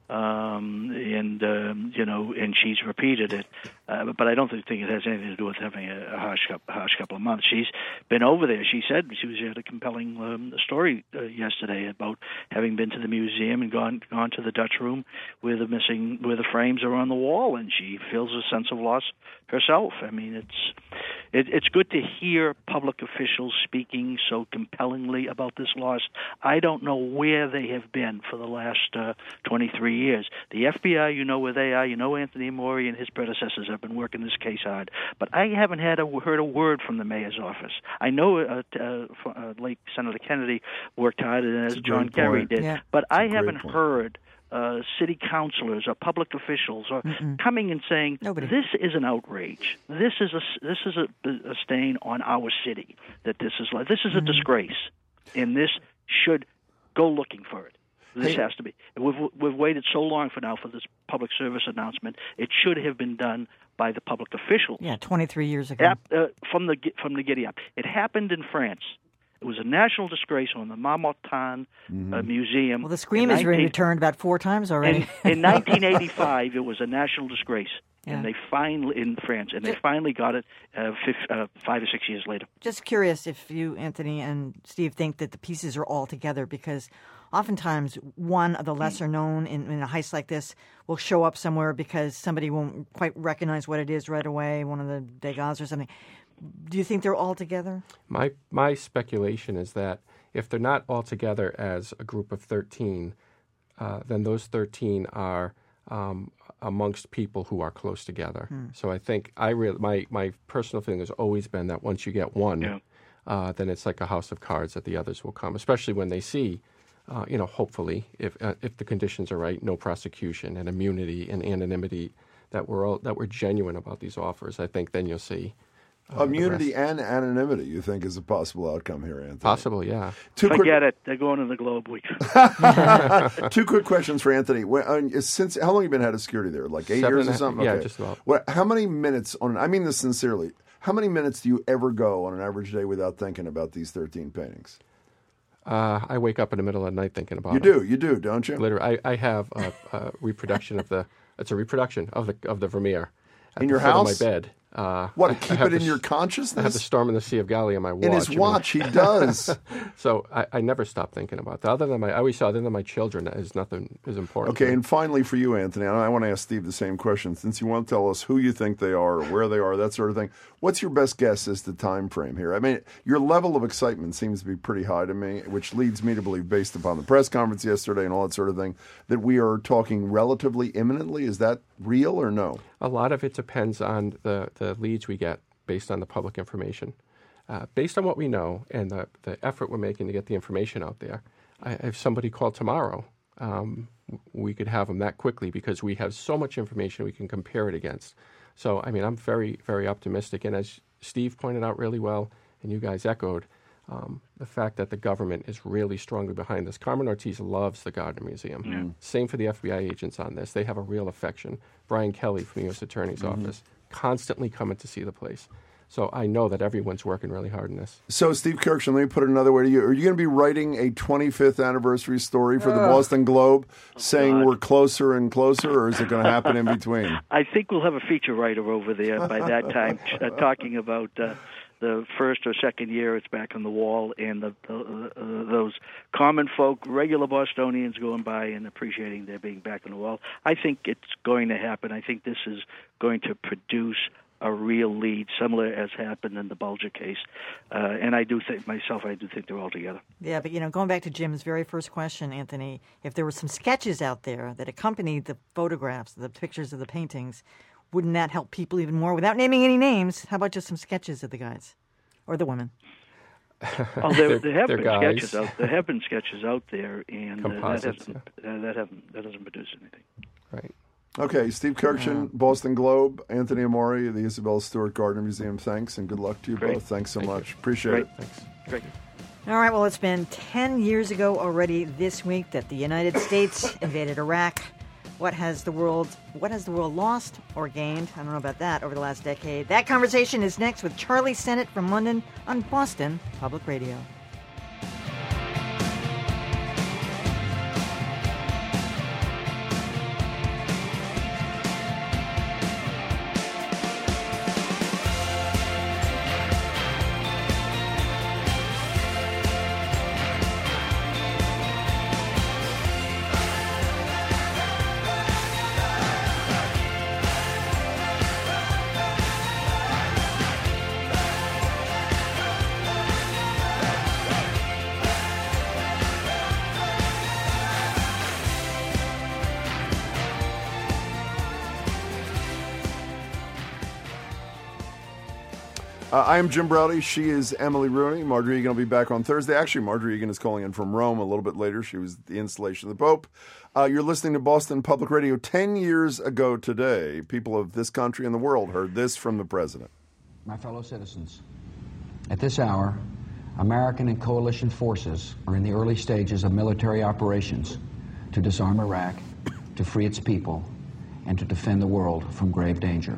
um, and um, you know, and she's repeated it. Uh, but I don't think it has anything to do with having a, a harsh, a harsh couple of months. She's been over there. She said she was had a compelling um, story uh, yesterday about having been to the museum and gone gone to the Dutch room where the missing where the frames are on the wall, and she feels a sense of loss herself. I mean, it's it, it's good to hear public officials speaking so compellingly about this loss. I don't know where they have been for the last uh, twenty-three years. The F B I, you know where they are. You know Anthony Amore and his predecessors have been working this case hard. But I haven't had a, heard a word from the mayor's office. I know uh, uh, uh, late Senator Kennedy worked hard, as a John great Kerry point. did. Yeah. But I great haven't point. heard uh, city councilors or public officials or coming and saying, Nobody. this is an outrage. This is a this is a, a stain on our city. That this is like this is a disgrace, and this should go looking for it. This Hey. has to be. We've we've waited so long for now for this public service announcement. It should have been done by the public officials. Yeah, twenty-three years ago. Ap- uh, from the from the giddy up. It happened in France. It was a national disgrace on the Marmottan uh, Museum. Well, the scream in has been 19 returned about four times already. in, in nineteen eighty-five, it was a national disgrace, Yeah. and they finally in France, and they finally got it uh, fif, uh, five or six years later. Just curious if you, Anthony and Steve, think that the pieces are all together, because oftentimes one of the lesser known in, in a heist like this will show up somewhere because somebody won't quite recognize what it is right away, one of the Degas or something. Do you think they're all together? My my speculation is that if they're not all together as a group of thirteen, uh, then those thirteen are um, amongst people who are close together. So I think I re- my my personal feeling has always been that once you get one, Yeah. uh, then it's like a house of cards that the others will come, especially when they see. Uh, you know, hopefully, if uh, if the conditions are right, no prosecution and immunity and anonymity, that we're all, that we're genuine about these offers. I think then you'll see uh, the Immunity rest. and anonymity, you think, is a possible outcome here, Anthony? Possible, yeah. Two quick, Forget it. They're going to the Globe Week. two quick questions for Anthony. When, uh, since how long have you been head of security there? Like eight Seven years and or a- something? yeah, Okay. just about. What, how many minutes on? I mean this sincerely. How many minutes do you ever go on an average day without thinking about these thirteen paintings? Uh, I wake up in the middle of the night thinking about You it. do, you do, don't you? Literally, I, I have a, a reproduction of the it's a reproduction of the of the Vermeer. At In the your foot house? of my bed. Uh, What, I- to I keep have it in the your s- consciousness? I have the Storm in the Sea of Galilee on my watch. In his I mean, watch, he does. so I, I never stop thinking about that. Other than my, I always say, other than my children, is nothing is important. to Okay, me. and finally for you, Anthony, and I want to ask Steve the same question. Since you want to tell us who you think they are, or where they are, that sort of thing, what's your best guess as to time frame here? I mean, your level of excitement seems to be pretty high to me, which leads me to believe, based upon the press conference yesterday and all that sort of thing, that we are talking relatively imminently. Is that real or no? A lot of it depends on the, the leads we get based on the public information. Uh, based on what we know and the, the effort we're making to get the information out there, I, if somebody called tomorrow, um, we could have them that quickly because we have so much information we can compare it against. So, I mean, I'm very, very optimistic. And as Steve pointed out really well, and you guys echoed, um, the fact that the government is really strongly behind this. Carmen Ortiz loves the Gardner Museum. Mm-hmm. Same for the F B I agents on this. They have a real affection. Brian Kelly from the U S Attorney's Mm-hmm. Office, constantly coming to see the place. So I know that everyone's working really hard in this. So, Steve Kirkson, let me put it another way to you. Are you going to be writing a twenty-fifth anniversary story for the Boston Globe saying God. we're closer and closer, or is it going to happen in between? I think we'll have a feature writer over there by that time uh, talking about uh, the first or second year it's back on the wall and the, the, uh, those common folk, regular Bostonians going by and appreciating their being back on the wall. I think it's going to happen. I think this is going to produce a real lead, similar as happened in the Bulger case. Uh, and I do think, myself, I do think they're all together. Yeah, but, you know, going back to Jim's very first question, Anthony, if there were some sketches out there that accompanied the photographs, the pictures of the paintings, wouldn't that help people even more? Without naming any names, how about just some sketches of the guys or the women? Oh, there, They're- there have they're been guys. sketches out. There have been sketches out there, and uh, that Composites, hasn't uh, that haven't that hasn't produced anything. Right. Okay, Steve Kirkson, Boston Globe, Anthony Amori, the Isabel Stewart Gardner Museum, thanks, and good luck to you Great. both. Thanks so Thank much. you. Appreciate Great. it. Thanks. Great. All right, well, it's been ten years ago already this week that the United States invaded Iraq. What has the world what has the world lost or gained? I don't know about that over the last decade. That conversation is next with Charlie Sennott from London on Boston Public Radio. Uh, I am Jim Browdy. She is Emily Rooney. Marjorie Egan will be back on Thursday. Actually, Marjorie Egan is calling in from Rome a little bit later. She was at the installation of the Pope. Uh, you're listening to Boston Public Radio. Ten years ago today, people of this country and the world heard this from the president. My fellow citizens, at this hour, American and coalition forces are in the early stages of military operations to disarm Iraq, to free its people, and to defend the world from grave danger.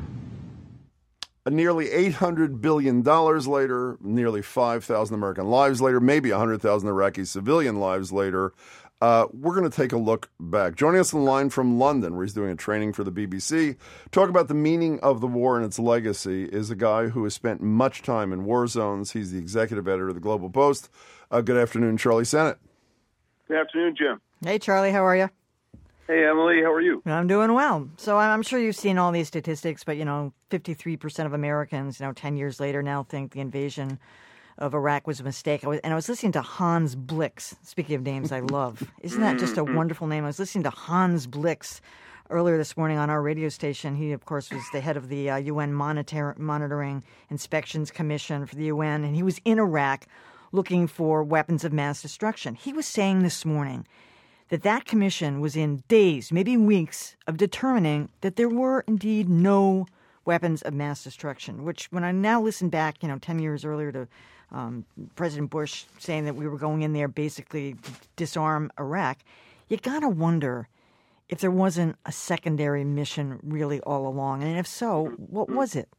Uh, nearly eight hundred billion dollars later, nearly five thousand American lives later, maybe one hundred thousand Iraqi civilian lives later, uh, we're going to take a look back. Joining us on the line from London, where he's doing a training for the B B C, talk about the meaning of the war and its legacy, is a guy who has spent much time in war zones. He's the executive editor of the Global Post. Uh, good afternoon, Charlie Sennott. Good afternoon, Jim. Hey, Charlie, how are you? Hey, Emily, how are you? I'm doing well. So I'm sure you've seen all these statistics, but, you know, fifty-three percent of Americans, you know, ten years later now think the invasion of Iraq was a mistake. I was, and I was listening to Hans Blix. Speaking of names I love. Isn't that just a wonderful name? I was listening to Hans Blix earlier this morning on our radio station. He, of course, was the head of the uh, U N Monitor- Monitoring Inspections Commission for the U N, and he was in Iraq looking for weapons of mass destruction. He was saying this morning that that commission was in days, maybe weeks, of determining that there were indeed no weapons of mass destruction, which when I now listen back, you know, ten years earlier to um, President Bush saying that we were going in there basically to disarm Iraq, you got to wonder if there wasn't a secondary mission really all along. And if so, what was it?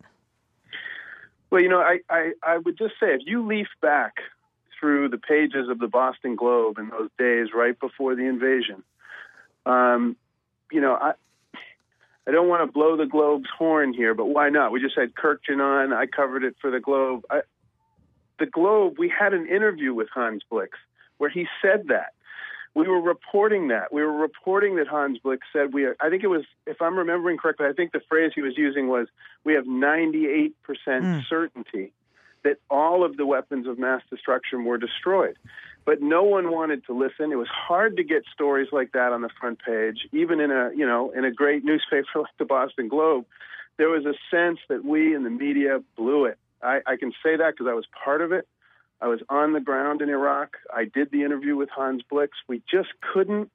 Well, you know, I, I, I would just say if you leaf back through the pages of the Boston Globe in those days right before the invasion, um, you know, I I don't want to blow the Globe's horn here, but why not? We just had Kirkjian on. I covered it for the Globe. I, the Globe, we had an interview with Hans Blix where he said that. We were reporting that. We were reporting that Hans Blix said we. I think it was, if I'm remembering correctly, I think the phrase he was using was, we have ninety-eight percent mm. certainty that all of the weapons of mass destruction were destroyed. But no one wanted to listen. It was hard to get stories like that on the front page, even in a, you know, in a great newspaper like the Boston Globe. There was a sense that we in the media blew it. I, I can say that because I was part of it. I was on the ground in Iraq. I did the interview with Hans Blix. We just couldn't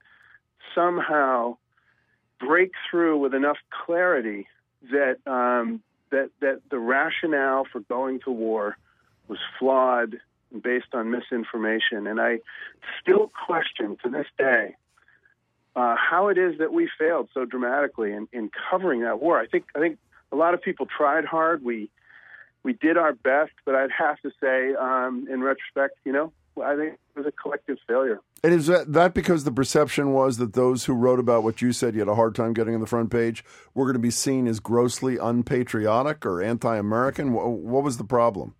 somehow break through with enough clarity that um, that that the rationale for going to war was flawed and based on misinformation. And I still question to this day uh, how it is that we failed so dramatically in, in covering that war. I think I think a lot of people tried hard. We we did our best, but I'd have to say, um, in retrospect, you know, I think it was a collective failure. And is that, that because the perception was that those who wrote about what you said you had a hard time getting on the front page were going to be seen as grossly unpatriotic or anti-American? What, what was the problem?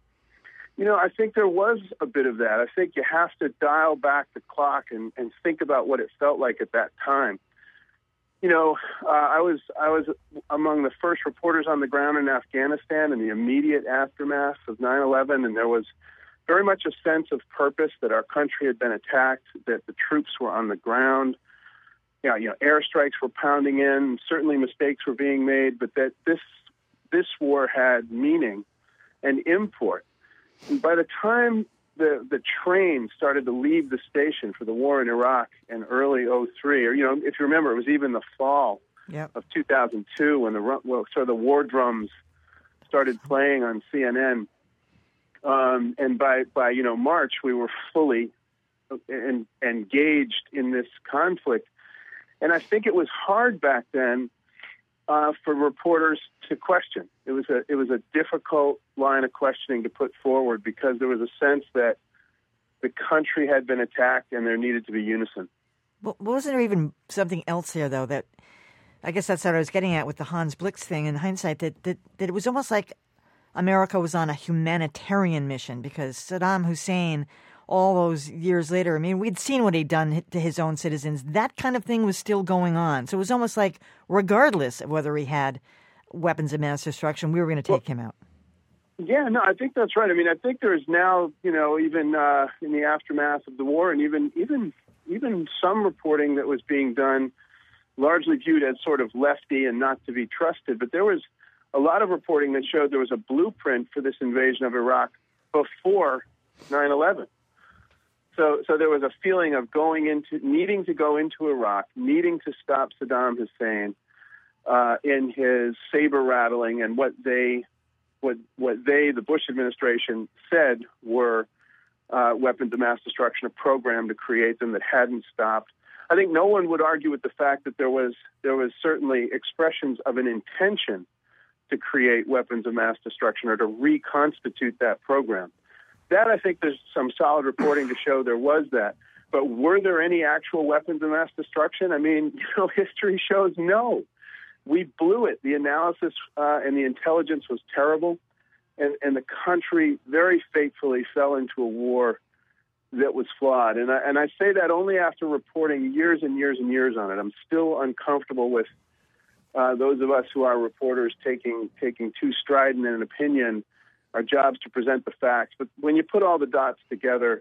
You know, I think there was a bit of that. I think you have to dial back the clock and, and think about what it felt like at that time. You know, uh, I was I was among the first reporters on the ground in Afghanistan in the immediate aftermath of nine eleven, and there was very much a sense of purpose that our country had been attacked, that the troops were on the ground. You know, you know, airstrikes were pounding in, certainly mistakes were being made, but that this this war had meaning and import. And by the time the the train started to leave the station for the war in Iraq in early oh three, or, you know, if you remember, it was even the fall yep. of two thousand two when the well, sort of the war drums started playing on C N N. Um, and by, by, you know, March, we were fully en- engaged in this conflict. And I think it was hard back then uh, for reporters to question. It was a it was a difficult line of questioning to put forward because there was a sense that the country had been attacked and there needed to be unison. Well, wasn't there even something else here, though, that I guess that's what I was getting at with the Hans Blix thing in hindsight, that, that, that it was almost like America was on a humanitarian mission because Saddam Hussein, all those years later, I mean, we'd seen what he'd done to his own citizens. That kind of thing was still going on. So it was almost like, regardless of whether he had weapons of mass destruction, we were going to take well, him out. Yeah, no, I think that's right. I mean, I think there is now, you know, even uh, in the aftermath of the war, and even even even some reporting that was being done, largely viewed as sort of lefty and not to be trusted. But there was a lot of reporting that showed there was a blueprint for this invasion of Iraq before nine eleven. So, so there was a feeling of going into, needing to go into Iraq, needing to stop Saddam Hussein uh, in his saber rattling and what they, what what they, the Bush administration, said were uh, weapons of mass destruction, a program to create them that hadn't stopped. I think no one would argue with the fact that there was there was certainly expressions of an intention to create weapons of mass destruction or to reconstitute that program. That, I think there's some solid reporting to show there was that. But were there any actual weapons of mass destruction? I mean, you know, history shows no. We blew it. The analysis uh, and the intelligence was terrible, and, and the country very fatefully fell into a war that was flawed. And I, and I say that only after reporting years and years and years on it. I'm still uncomfortable with uh, those of us who are reporters taking taking too strident an opinion. Our job's to present the facts. But when you put all the dots together,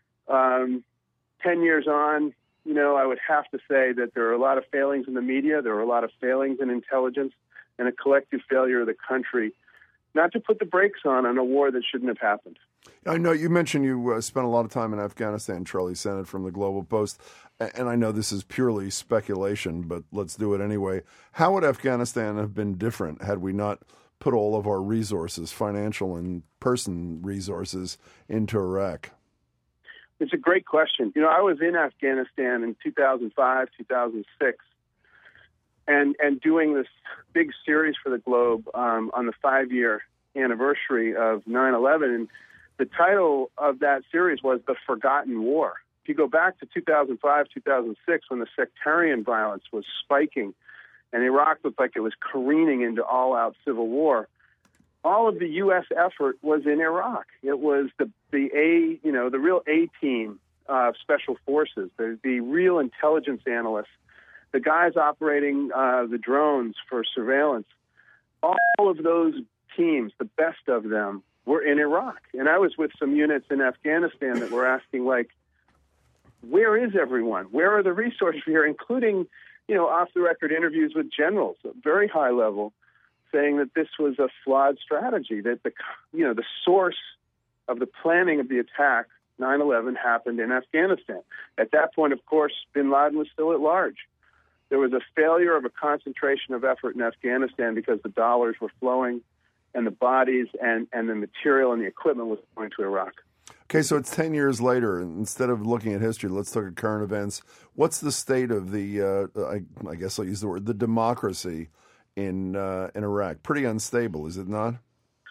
um, ten years on, you know, I would have to say that there are a lot of failings in the media, there are a lot of failings in intelligence, and a collective failure of the country not to put the brakes on on a war that shouldn't have happened. I know you mentioned you uh, spent a lot of time in Afghanistan, Charlie Sennett from the Global Post, and I know this is purely speculation, but let's do it anyway. How would Afghanistan have been different had we not put all of our resources, financial and person resources, into Iraq? It's a great question. You know, I was in Afghanistan in two thousand five, two thousand six, and and doing this big series for the Globe um, on the five-year anniversary of nine eleven. And the title of that series was The Forgotten War. If you go back to two thousand five, two thousand six, when the sectarian violence was spiking and Iraq looked like it was careening into all-out civil war. All of the U S effort was in Iraq. It was the the A, you know, the real A team of special forces, the, the real intelligence analysts, the guys operating uh, the drones for surveillance. All of those teams, the best of them, were in Iraq. And I was with some units in Afghanistan that were asking, like, where is everyone? Where are the resources here, including, you know, off-the-record interviews with generals at very high level, saying that this was a flawed strategy, that the, you know, the source of the planning of the attack, nine eleven, happened in Afghanistan. At that point, of course, bin Laden was still at large. There was a failure of a concentration of effort in Afghanistan because the dollars were flowing and the bodies and, and the material and the equipment was going to Iraq. Okay, so it's ten years later, and instead of looking at history, let's look at current events. What's the state of the, uh, I, I guess I'll use the word, the democracy in uh, in Iraq? Pretty unstable, is it not?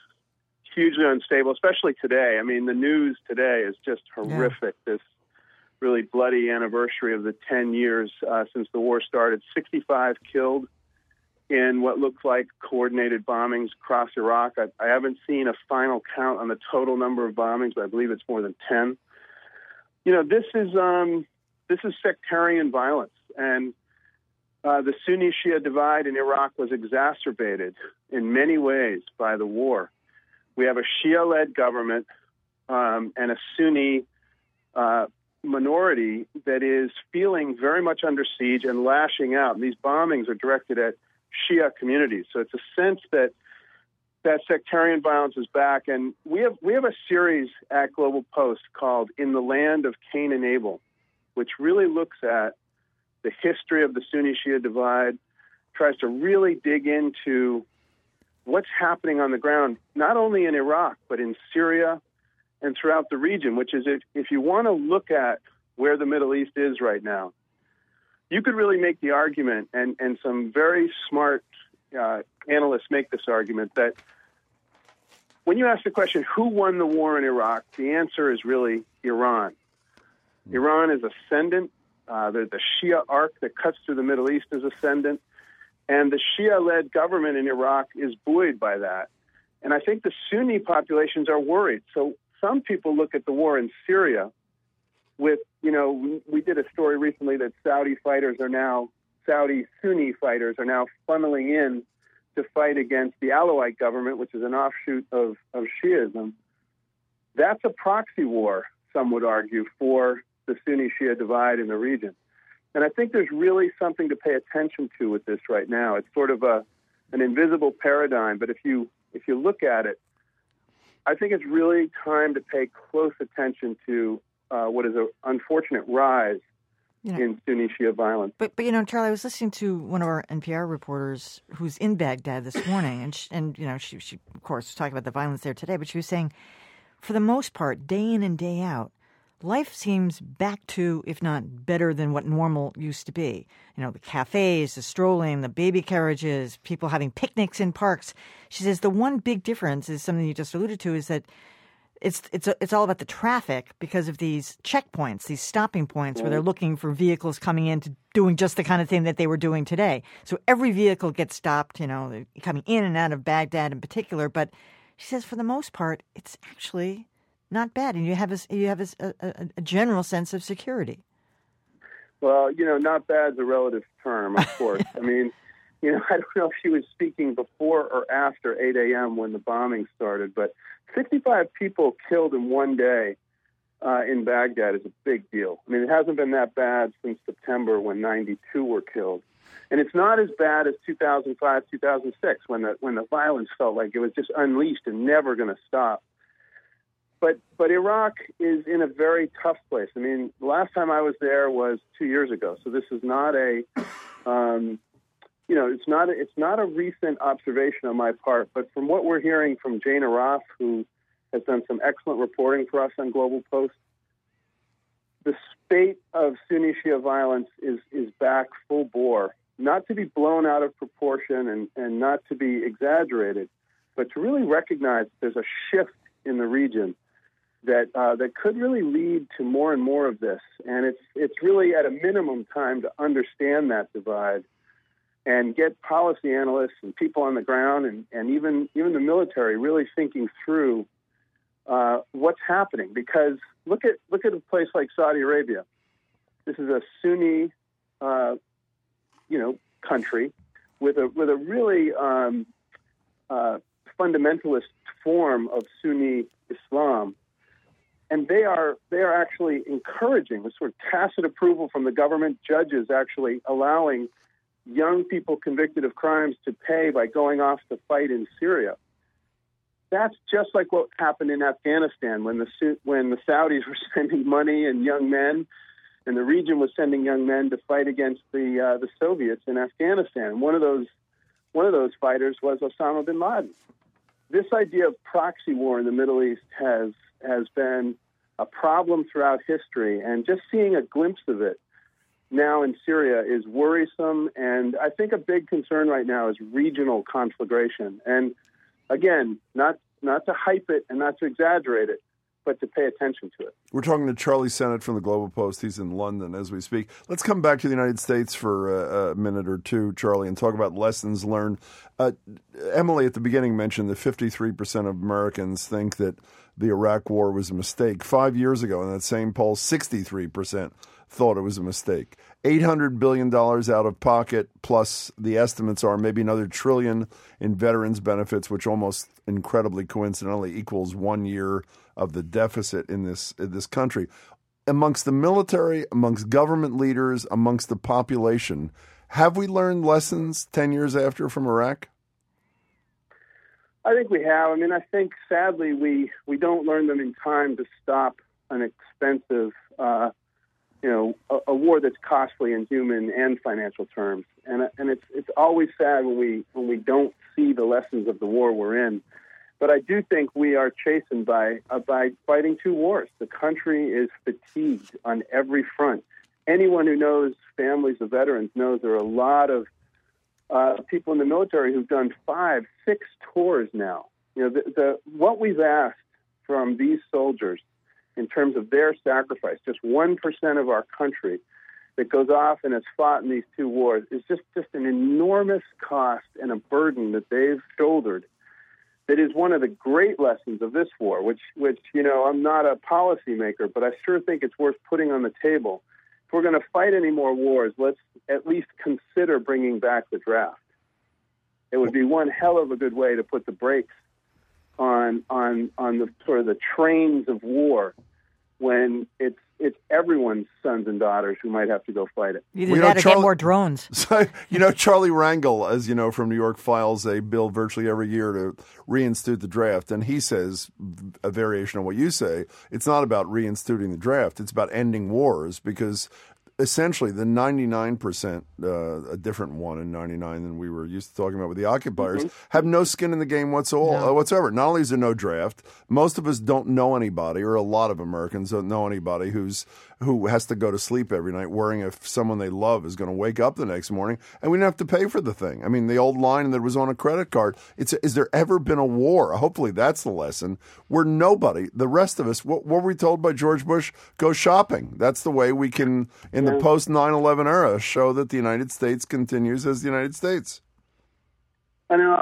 Hugely unstable, especially today. I mean, the news today is just horrific. Yeah. This really bloody anniversary of the ten years uh, since the war started. sixty-five killed in what looks like coordinated bombings across Iraq. I, I haven't seen a final count on the total number of bombings, but I believe it's more than ten. You know, this is um, this is sectarian violence, and uh, the Sunni-Shia divide in Iraq was exacerbated in many ways by the war. We have a Shia-led government um, and a Sunni uh, minority that is feeling very much under siege and lashing out. And these bombings are directed at Shia communities. So it's a sense that that sectarian violence is back. And we have we have a series at Global Post called In the Land of Cain and Abel, which really looks at the history of the Sunni-Shia divide, tries to really dig into what's happening on the ground, not only in Iraq, but in Syria and throughout the region, which is if, if you want to look at where the Middle East is right now, you could really make the argument, and, and some very smart uh, analysts make this argument, that when you ask the question, who won the war in Iraq, the answer is really Iran. Mm-hmm. Iran is ascendant. Uh, the, the Shia arc that cuts through the Middle East is ascendant. And the Shia-led government in Iraq is buoyed by that. And I think the Sunni populations are worried. So some people look at the war in Syria with, you know, we did a story recently that Saudi fighters are now, Saudi Sunni fighters are now funneling in to fight against the Alawite government, which is an offshoot of, of Shiism. That's a proxy war, some would argue, for the Sunni-Shia divide in the region. And I think there's really something to pay attention to with this right now. It's sort of a an invisible paradigm, but if you if you look at it, I think it's really time to pay close attention to uh, what is an unfortunate rise you know, in Sunni-Shia violence. But, but you know, Charlie, I was listening to one of our N P R reporters who's in Baghdad this morning, and she, and you know, she, she of course was talking about the violence there today, but she was saying, for the most part, day in and day out, life seems back to, if not better than what normal used to be. You know, the cafes, the strolling, the baby carriages, people having picnics in parks. She says the one big difference is something you just alluded to, is that it's it's it's all about the traffic because of these checkpoints, these stopping points where they're looking for vehicles coming in to doing just the kind of thing that they were doing today. So every vehicle gets stopped, you know, coming in and out of Baghdad in particular. But she says for the most part, it's actually not bad, and you have a, you have a, a, a general sense of security. Well, you know, not bad is a relative term, of course. I mean, you know, I don't know if she was speaking before or after eight a.m. when the bombing started, but sixty-five people killed in one day uh, in Baghdad is a big deal. I mean, it hasn't been that bad since September when ninety-two were killed. And it's not as bad as two thousand five, two thousand six, when the, when the violence felt like it was just unleashed and never going to stop. But but Iraq is in a very tough place. I mean, the last time I was there was two years ago. So this is not a, um, you know, it's not a, it's not a recent observation on my part. But from what we're hearing from Jane Araf, who has done some excellent reporting for us on Global Post, the spate of Sunni Shia violence is is back full bore, not to be blown out of proportion and, and not to be exaggerated, but to really recognize there's a shift in the region that uh, that could really lead to more and more of this. And it's it's really at a minimum time to understand that divide and get policy analysts and people on the ground and, and even even the military really thinking through uh, what's happening. Because look at look at a place like Saudi Arabia. This is a Sunni, uh, you know, country with a with a really um, uh, fundamentalist form of Sunni Islam, and they are they are actually encouraging with sort of tacit approval from the government, judges actually allowing young people convicted of crimes to pay by going off to fight in Syria. That's just like what happened in Afghanistan when the when the Saudis were sending money and young men, and the region was sending young men to fight against the uh, the Soviets in Afghanistan. One of those one of those fighters was Osama bin Laden. This idea of proxy war in the Middle East has has been a problem throughout history, and just seeing a glimpse of it now in Syria is worrisome. And I think a big concern right now is regional conflagration. And again, not not to hype it and not to exaggerate it, but to pay attention to it. We're talking to Charlie Sennott from the Global Post. He's in London as we speak. Let's come back to the United States for a, a minute or two, Charlie, and talk about lessons learned. Uh, Emily at the beginning mentioned that fifty-three percent of Americans think that the Iraq War was a mistake. Five years ago, in that same poll, sixty-three percent thought it was a mistake. eight hundred billion dollars out of pocket, plus the estimates are maybe another trillion in veterans benefits, which almost incredibly coincidentally equals one year of the deficit in this in this country. Amongst the military, amongst government leaders, amongst the population, have we learned lessons ten years after from Iraq? I think we have. I mean, I think sadly we, we don't learn them in time to stop an expensive uh, you know, a, a war that's costly in human and financial terms, and and it's it's always sad when we when we don't see the lessons of the war we're in. But I do think we are chastened by uh, by fighting two wars. The country is fatigued on every front. Anyone who knows families of veterans knows there are a lot of uh, people in the military who've done five, six tours now. You know, the, the what we've asked from these soldiers in terms of their sacrifice, just one percent of our country that goes off and has fought in these two wars is just, just an enormous cost and a burden that they've shouldered. That is one of the great lessons of this war, which, which you know, I'm not a policymaker, but I sure think it's worth putting on the table. If we're going to fight any more wars, let's at least consider bringing back the draft. It would be one hell of a good way to put the brakes on on on the sort of the trains of war when it's it's everyone's sons and daughters who might have to go fight it. Either well, that or Charlie, get more drones. So, you know, Charlie Rangel, as you know from New York, files a bill virtually every year to reinstitute the draft. And he says, a variation on what you say, it's not about reinstituting the draft. It's about ending wars, because essentially the ninety-nine percent, uh, a different one in ninety-nine than we were used to talking about with the occupiers, mm-hmm. have no skin in the game whatsoever. No. Uh, whatsoever. Not only is there no draft, most of us don't know anybody, or a lot of Americans don't know anybody who's who has to go to sleep every night worrying if someone they love is going to wake up the next morning, and we don't have to pay for the thing. I mean, the old line that was on a credit card, it's, is there ever been a war? Hopefully that's the lesson, where nobody, the rest of us, what, what were we told by George Bush? Go shopping. That's the way we can, in the post nine eleven era, show that the United States continues as the United States. And uh,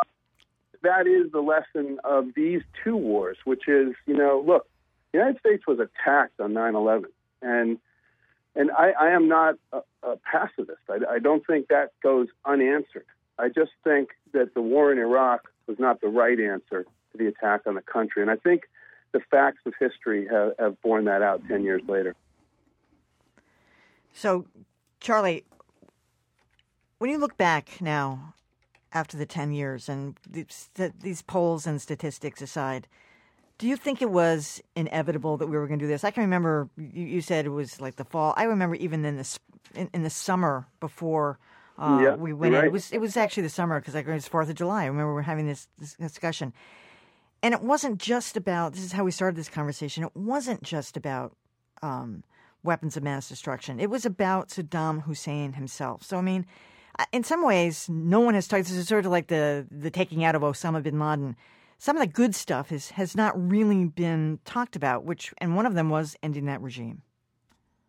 that is the lesson of these two wars, which is, you know, look, the United States was attacked on nine eleven. And and I, I am not a, a pacifist. I, I don't think that goes unanswered. I just think that the war in Iraq was not the right answer to the attack on the country. And I think the facts of history have, have borne that out ten years later. So, Charlie, when you look back now after the ten years, and these, these polls and statistics aside, do you think it was inevitable that we were going to do this? I can remember you, you said it was like the fall. I remember even in the in, in the summer before uh, yeah, we went right. in. It was it was actually the summer, because it was Fourth of July. I remember we were having this, this discussion, and it wasn't just about. This is how we started this conversation. It wasn't just about um, weapons of mass destruction. It was about Saddam Hussein himself. So I mean, in some ways, no one has talked. This is sort of like the the taking out of Osama bin Laden. Some of the good stuff is, has not really been talked about, which, and one of them was ending that regime.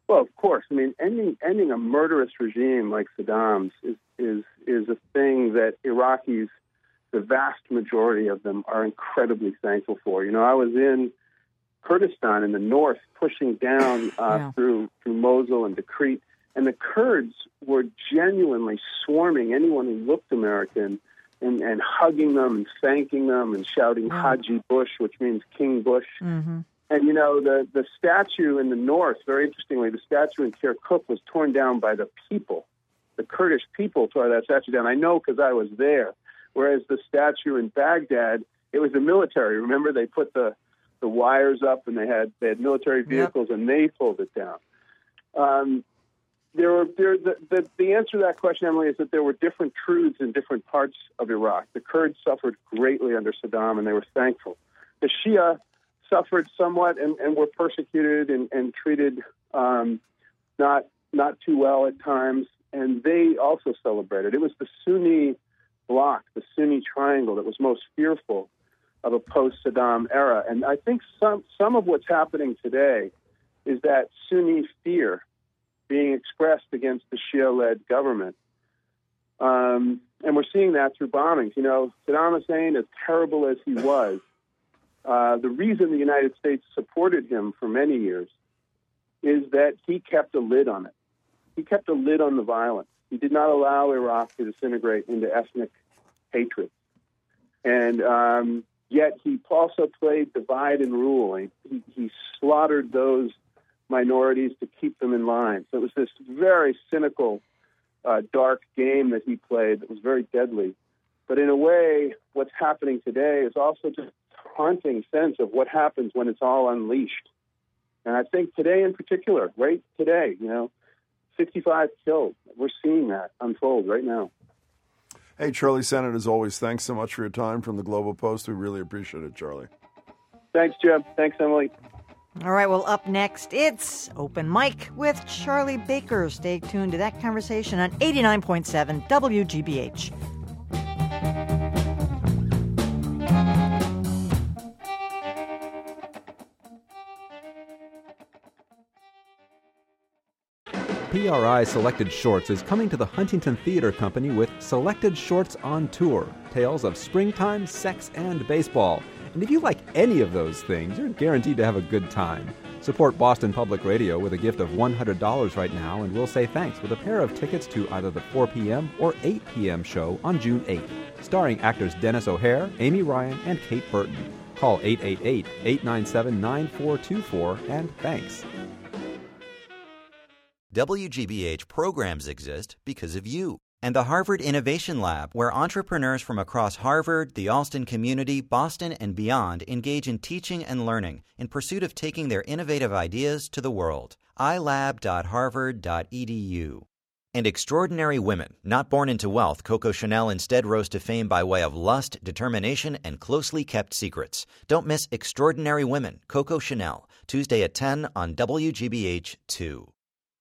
Well, of course. I mean, ending ending a murderous regime like Saddam's is is is a thing that Iraqis, the vast majority of them, are incredibly thankful for. You know, I was in Kurdistan in the north, pushing down uh, yeah. through through Mosul and Tikrit, and the Kurds were genuinely swarming anyone who looked American and, and hugging them and thanking them and shouting yeah. Haji Bush, which means King Bush. Mm-hmm. And, you know, the, the statue in the north, very interestingly, the statue in Kirkuk was torn down by the people. The Kurdish people tore that statue down. I know because I was there. Whereas the statue in Baghdad, it was the military. Remember, they put the, the wires up and they had they had military vehicles yep. and they pulled it down. Um, there were there the, the the answer to that question, Emily, is that there were different truths in different parts of Iraq. The Kurds suffered greatly under Saddam, and they were thankful. The Shia suffered somewhat and, and were persecuted and, and treated um, not not too well at times, and they also celebrated. It was the Sunni bloc, the Sunni triangle, that was most fearful of a post-Saddam era. And I think some some of what's happening today is that Sunni fear being expressed against the Shia-led government. Um, and we're seeing that through bombings. You know, Saddam Hussein, as terrible as he was, uh, the reason the United States supported him for many years is that he kept a lid on it. He kept a lid on the violence. He did not allow Iraq to disintegrate into ethnic hatred. And um, yet he also played divide and rule. He, he, he slaughtered those minorities to keep them in line. So it was this very cynical, uh, dark game that he played that was very deadly. But in a way, what's happening today is also just a haunting sense of what happens when it's all unleashed. And I think today in particular, right today, you know, sixty-five killed. We're seeing that unfold right now. Hey, Charlie Sennott, as always, thanks so much for your time from the Global Post. We really appreciate it, Charlie. Thanks, Jim. Thanks, Emily. All right, well, up next, it's Open Mic with Charlie Baker. Stay tuned to that conversation on eighty-nine point seven W G B H. P R I Selected Shorts is coming to the Huntington Theater Company with Selected Shorts on Tour, tales of springtime, sex, and baseball. And if you like any of those things, you're guaranteed to have a good time. Support Boston Public Radio with a gift of one hundred dollars right now, and we'll say thanks with a pair of tickets to either the four p.m. or eight p.m. show on June eighth, starring actors Dennis O'Hare, Amy Ryan, and Kate Burton. Call eight eight eight, eight nine seven, nine four two four, and thanks. W G B H programs exist because of you. And the Harvard Innovation Lab, where entrepreneurs from across Harvard, the Alston community, Boston, and beyond engage in teaching and learning in pursuit of taking their innovative ideas to the world. i lab dot harvard dot e d u. And Extraordinary Women, not born into wealth, Coco Chanel instead rose to fame by way of lust, determination, and closely kept secrets. Don't miss Extraordinary Women, Coco Chanel, Tuesday at ten on W G B H two.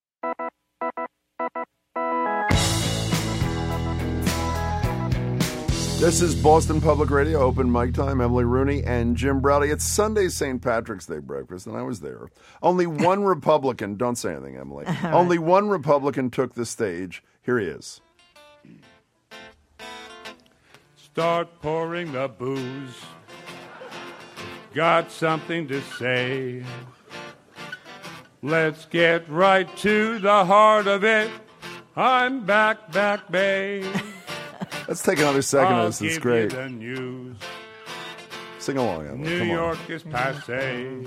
This is Boston Public Radio, Open Mic Time. Emily Rooney and Jim Browdy. It's Sunday Saint Patrick's Day breakfast, and I was there. Only one Republican, don't say anything, Emily. Right. Only one Republican took the stage. Here he is. Start pouring the booze. Got something to say. Let's get right to the heart of it. I'm back, back, babe. Let's take another second I'll of this. It's give great. You the news. Sing along, Emily. New Come York on. is passe.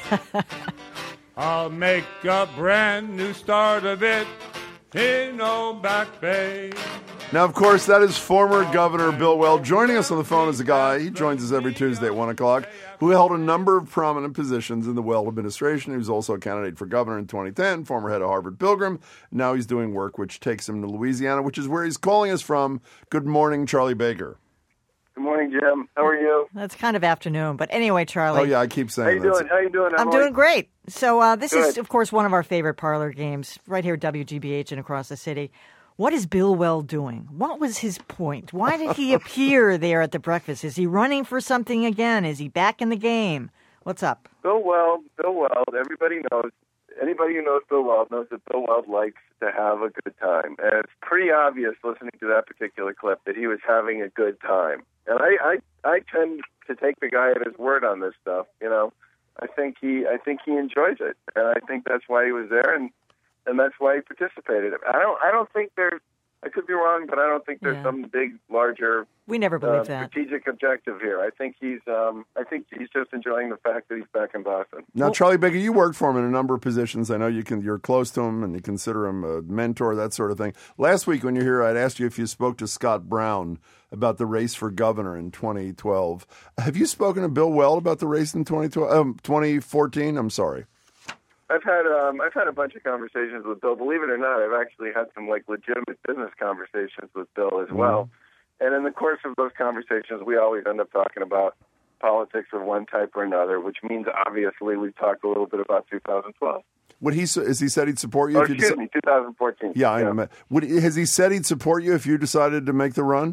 I'll make a brand new start of it in Old Back Bay. Now, of course, that is former Governor Bill Weld. Joining us on the phone is a guy, he joins us every Tuesday at one o'clock, who held a number of prominent positions in the Weld administration. He was also a candidate for governor in twenty ten, former head of Harvard Pilgrim. Now he's doing work which takes him to Louisiana, which is where he's calling us from. Good morning, Charlie Baker. Good morning, Jim. How are you? That's kind of afternoon. But anyway, Charlie. Oh, yeah, I keep saying How you that. doing? How you doing, I'm Emily? doing great. So uh, this Good. is, of course, one of our favorite parlor games right here at W G B H and across the city. What is Bill Weld doing? What was his point? Why did he appear there at the breakfast? Is he running for something again? Is he back in the game? What's up? Bill Weld, Bill Weld, everybody knows, anybody who knows Bill Weld knows that Bill Weld likes to have a good time. And it's pretty obvious listening to that particular clip that he was having a good time. And I, I, I tend to take the guy at his word on this stuff. You know, I think he, I think he enjoys it, and I think that's why he was there, and and that's why he participated. I don't, I don't think there's. I could be wrong, but I don't think there's yeah. some big, larger. We never believe uh, that. strategic objective here. I think he's. Um, I think he's just enjoying the fact that he's back in Boston. Now, well, Charlie Baker, you worked for him in a number of positions. I know you can. You're close to him, and you consider him a mentor, that sort of thing. Last week, when you're here, I'd asked you if you spoke to Scott Brown about the race for governor in twenty twelve. Have you spoken to Bill Weld about the race in twenty twelve, um, twenty fourteen? I'm sorry. I've had um, I've had a bunch of conversations with Bill. Believe it or not, I've actually had some like legitimate business conversations with Bill as well. Mm-hmm. And in the course of those conversations, we always end up talking about politics of one type or another, which means obviously we talked a little bit about two thousand twelve. Would he? Has he said he'd support you? Oh, if you excuse deci- me, two thousand fourteen. Yeah, I know. Would has he said he'd support you if you decided to make the run?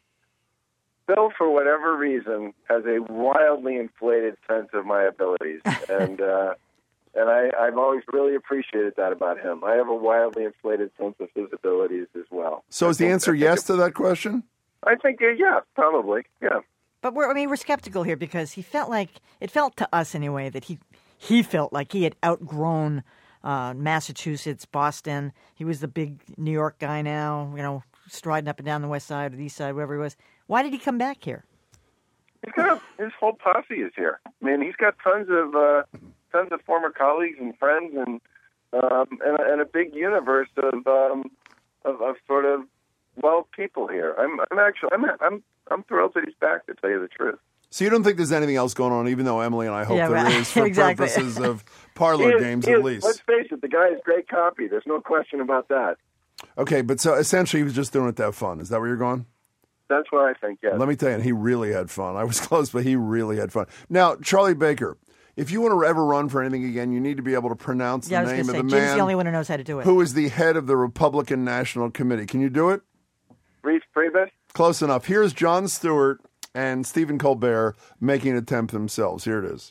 Bill, for whatever reason, has a wildly inflated sense of my abilities, and. Uh, And I, I've always really appreciated that about him. I have a wildly inflated sense of his abilities as well. So is the answer yes to that question? I think, uh, yeah, probably, yeah. But we're, I mean, we're skeptical here because he felt like, it felt to us anyway, that he, he felt like he had outgrown uh, Massachusetts, Boston. He was the big New York guy now, you know, striding up and down the west side or the east side, wherever he was. Why did he come back here? He's got a, his whole posse is here. I mean, he's got tons of... Uh, tons of former colleagues and friends, and um, and, and a big universe of, um, of of sort of well people here. I'm I'm actually I'm I'm I'm thrilled that he's back, to tell you the truth. So you don't think there's anything else going on, even though Emily and I hope yeah, there right. is for exactly. purposes of parlor is, games is, at least. Let's face it, the guy is great copy. There's no question about that. Okay, but so essentially he was just doing it to have fun. Is that where you're going? That's what I think. Yeah. Let me tell you, he really had fun. I was close, but he really had fun. Now, Charlie Baker. If you want to ever run for anything again, you need to be able to pronounce yeah, the name of say, the Jim's man the only one who knows how to do it. who is the head of the Republican National Committee. Can you do it? Reince Priebus? Close enough. Here's Jon Stewart and Stephen Colbert making an attempt themselves. Here it is.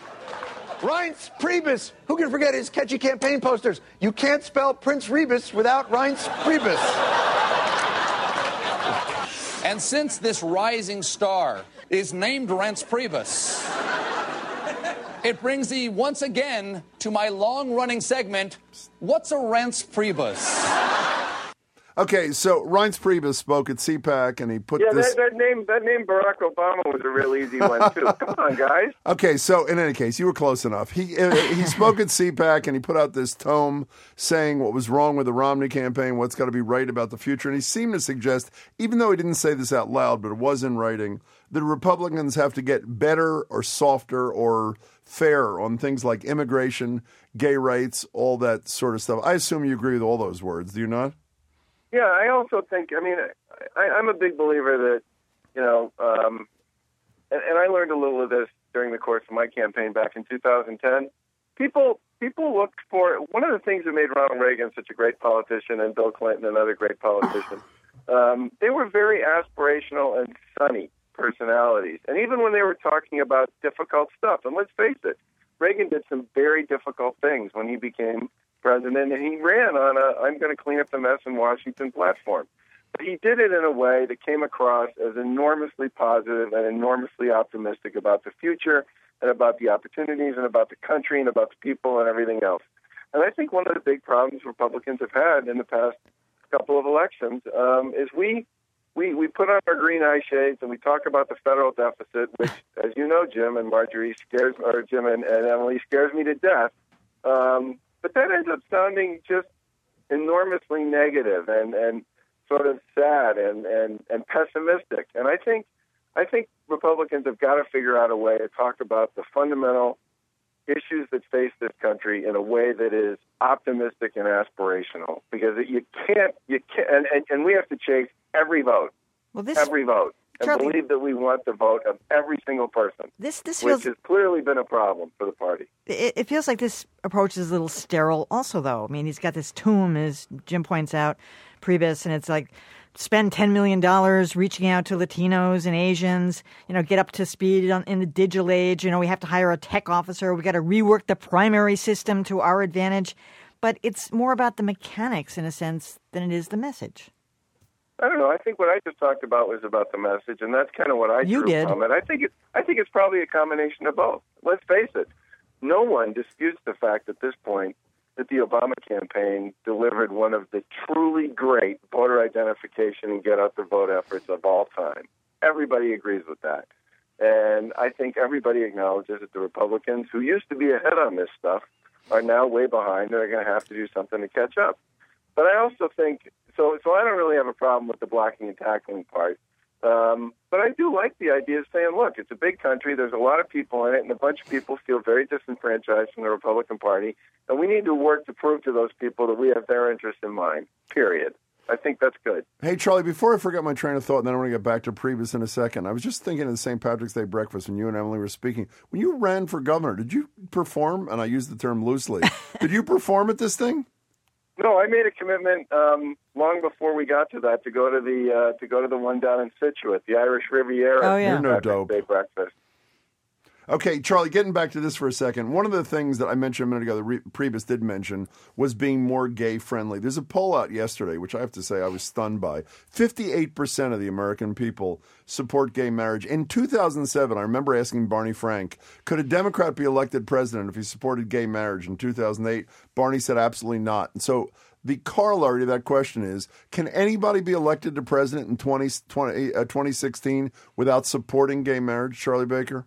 Reince Priebus. Who can forget his catchy campaign posters? You can't spell Prince Rebus without Reince Priebus. And since this rising star is named Reince Priebus, it brings me once again to my long-running segment, What's a Reince Priebus? Okay, so Reince Priebus spoke at C PAC, and he put yeah, this... that, that name that name Barack Obama was a real easy one, too. Come on, guys. Okay, so in any case, you were close enough. He uh, he spoke at C PAC, and he put out this tome saying what was wrong with the Romney campaign, what's got to be right about the future, and he seemed to suggest, even though he didn't say this out loud, but it was in writing, that Republicans have to get better or softer or fair on things like immigration, gay rights, all that sort of stuff. I assume you agree with all those words, do you not? Yeah, I also think, I mean, I, I'm a big believer that, you know, um, and, and I learned a little of this during the course of my campaign back in two thousand ten. People people looked for, one of the things that made Ronald Reagan such a great politician and Bill Clinton another great politician, um, they were very aspirational and sunny personalities. And even when they were talking about difficult stuff, and let's face it, Reagan did some very difficult things when he became president, and he ran on a I'm going to clean up the mess in Washington platform. But he did it in a way that came across as enormously positive and enormously optimistic about the future and about the opportunities and about the country and about the people and everything else. And I think one of the big problems Republicans have had in the past couple of elections um, is we We we put on our green eye shades and we talk about the federal deficit, which, as you know, Jim and Marjorie scares, or Jim and, and Emily scares me to death. Um, but that ends up sounding just enormously negative and, and sort of sad and, and, and pessimistic. And I think I think Republicans have got to figure out a way to talk about the fundamental issues that face this country in a way that is optimistic and aspirational, because you can't, you can't, and, and, and we have to chase every vote, well, this, every vote, and Charlie, believe that we want the vote of every single person, this, this which feels, has clearly been a problem for the party. It, it feels like this approach is a little sterile also, though. I mean, he's got this tomb, as Jim points out, Priebus, and it's like spend ten million dollars reaching out to Latinos and Asians, you know, get up to speed on, in the digital age. You know, we have to hire a tech officer. We got to rework the primary system to our advantage. But it's more about the mechanics, in a sense, than it is the message. I don't know. I think what I just talked about was about the message, and that's kind of what I You drew did. from it. I think it, I think it's probably a combination of both. Let's face it. No one disputes the fact at this point that the Obama campaign delivered one of the truly great voter identification and get out the vote efforts of all time. Everybody agrees with that. And I think everybody acknowledges that the Republicans, who used to be ahead on this stuff, are now way behind and are going to have to do something to catch up. But I also think, so so I don't really have a problem with the blocking and tackling part. Um, but I do like the idea of saying, look, it's a big country, there's a lot of people in it, and a bunch of people feel very disenfranchised from the Republican Party, and we need to work to prove to those people that we have their interests in mind, period. I think that's good. Hey, Charlie, before I forget my train of thought, and then I want to get back to Priebus in a second, I was just thinking of the Saint Patrick's Day breakfast when you and Emily were speaking. When you ran for governor, did you perform, and I use the term loosely, did you perform at this thing? No, I made a commitment um, long before we got to that to go to the uh, to go to the one down in Scituate, the Irish Riviera. Oh, yeah. You're no Saint Patrick's dope. Day breakfast. Okay, Charlie, getting back to this for a second, one of the things that I mentioned a minute ago that Re- Priebus did mention was being more gay-friendly. There's a poll out yesterday, which I have to say I was stunned by. fifty-eight percent of the American people support gay marriage. In two thousand seven, I remember asking Barney Frank, could a Democrat be elected president if he supported gay marriage? In two thousand eight, Barney said absolutely not. And so the corollary to that question is, can anybody be elected to president in twenty, twenty, uh, twenty sixteen without supporting gay marriage, Charlie Baker?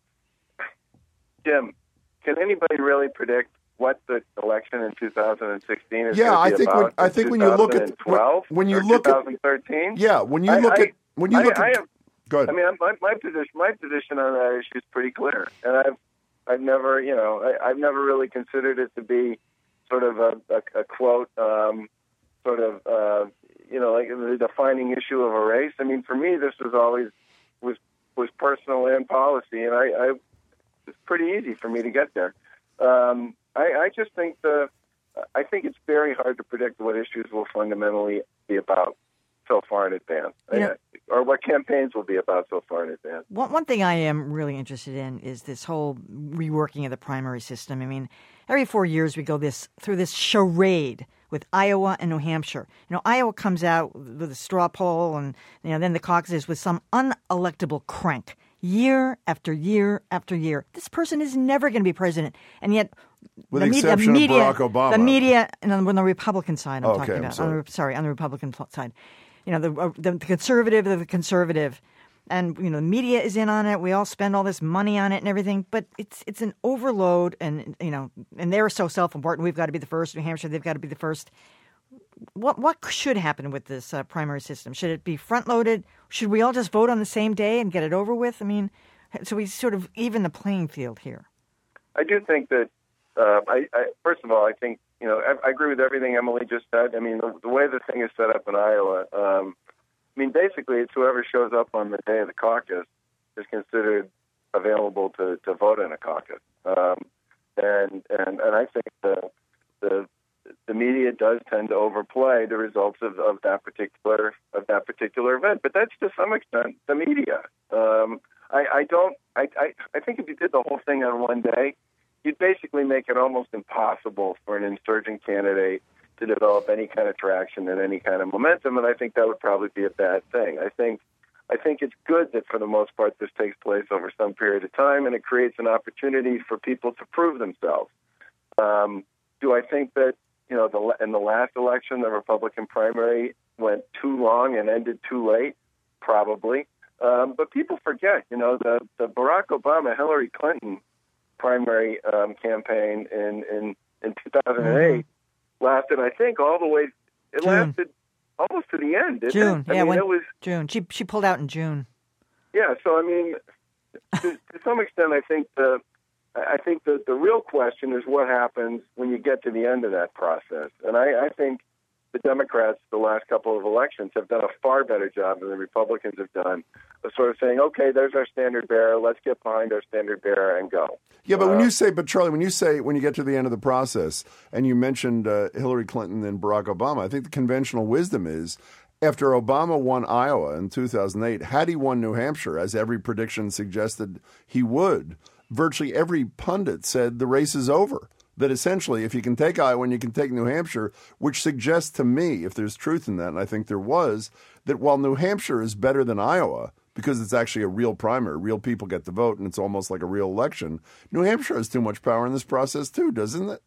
Jim, can anybody really predict what the election in two thousand sixteen is Yeah, going to I be think about? when I think when you look at when, when you look at twenty thirteen, yeah, when you I, look I, at when you I, look I at have, go ahead. I mean, my, my position my position on that issue is pretty clear, and I've I've never you know I, I've never really considered it to be sort of a, a, a quote um, sort of uh, you know like the defining issue of a race. I mean, for me, this was always was was personal and policy, and I. I it's pretty easy for me to get there. Um, I, I just think the, I think it's very hard to predict what issues will fundamentally be about so far in advance, Yeah. or what campaigns will be about so far in advance. One, one thing I am really interested in is this whole reworking of the primary system. I mean, every four years we go this through this charade with Iowa and New Hampshire. You know, Iowa comes out with a straw poll, and you know, then the caucuses with some unelectable crank. Year after year after year, this person is never going to be president, and yet with the, the me- exception the media, of Barack Obama, the media, and on the Republican side, I'm Okay, talking I'm about. sorry. On the, sorry, on the Republican side, you know, the, uh, the the conservative, the conservative, and you know, the media is in on it. We all spend all this money on it and everything, but it's it's an overload, and you know, and they're so self-important. We've got to be the first. New Hampshire, they've got to be the first. What what should happen with this uh, primary system? Should it be front-loaded? Should we all just vote on the same day and get it over with? I mean. So we sort of even the playing field here. I do think that, uh, I, I, first of all, I think, you know, I, I agree with everything Emily just said. I mean, the, the way the thing is set up in Iowa, um, I mean, basically it's whoever shows up on the day of the caucus is considered available to, to vote in a caucus. Um, and, and, and I think the, the, the media does tend to overplay the results of, of that particular, of that particular event. But that's to some extent the media. Um, I, I don't. I, I, I think if you did the whole thing on one day, you'd basically make it almost impossible for an insurgent candidate to develop any kind of traction and any kind of momentum. And I think that would probably be a bad thing. I think. I think it's good that for the most part this takes place over some period of time, and it creates an opportunity for people to prove themselves. Um, do I think that you know the in the last election the Republican primary went too long and ended too late? Probably. Um, but people forget, you know, the, the Barack Obama, Hillary Clinton primary um, campaign in, in, in two thousand eight mm-hmm. lasted, I think, all the way, it June. lasted almost to the end, didn't June, it? I yeah, mean, when, it was, June. She she pulled out in June. Yeah, so I mean, to, to some extent, I think the I think the, the real question is what happens when you get to the end of that process. And I, I think the Democrats, the last couple of elections, have done a far better job than the Republicans have done of sort of saying, okay, there's our standard bearer, let's get behind our standard bearer and go. Yeah, but uh, when you say, but Charlie, when you say, when you get to the end of the process, and you mentioned uh, Hillary Clinton and Barack Obama, I think the conventional wisdom is, after Obama won Iowa in two thousand eight, had he won New Hampshire, as every prediction suggested he would, virtually every pundit said the race is over. That essentially, if you can take Iowa and you can take New Hampshire, which suggests to me, if there's truth in that, and I think there was, that while New Hampshire is better than Iowa, because it's actually a real primary, real people get to vote, and it's almost like a real election, New Hampshire has too much power in this process too, doesn't it?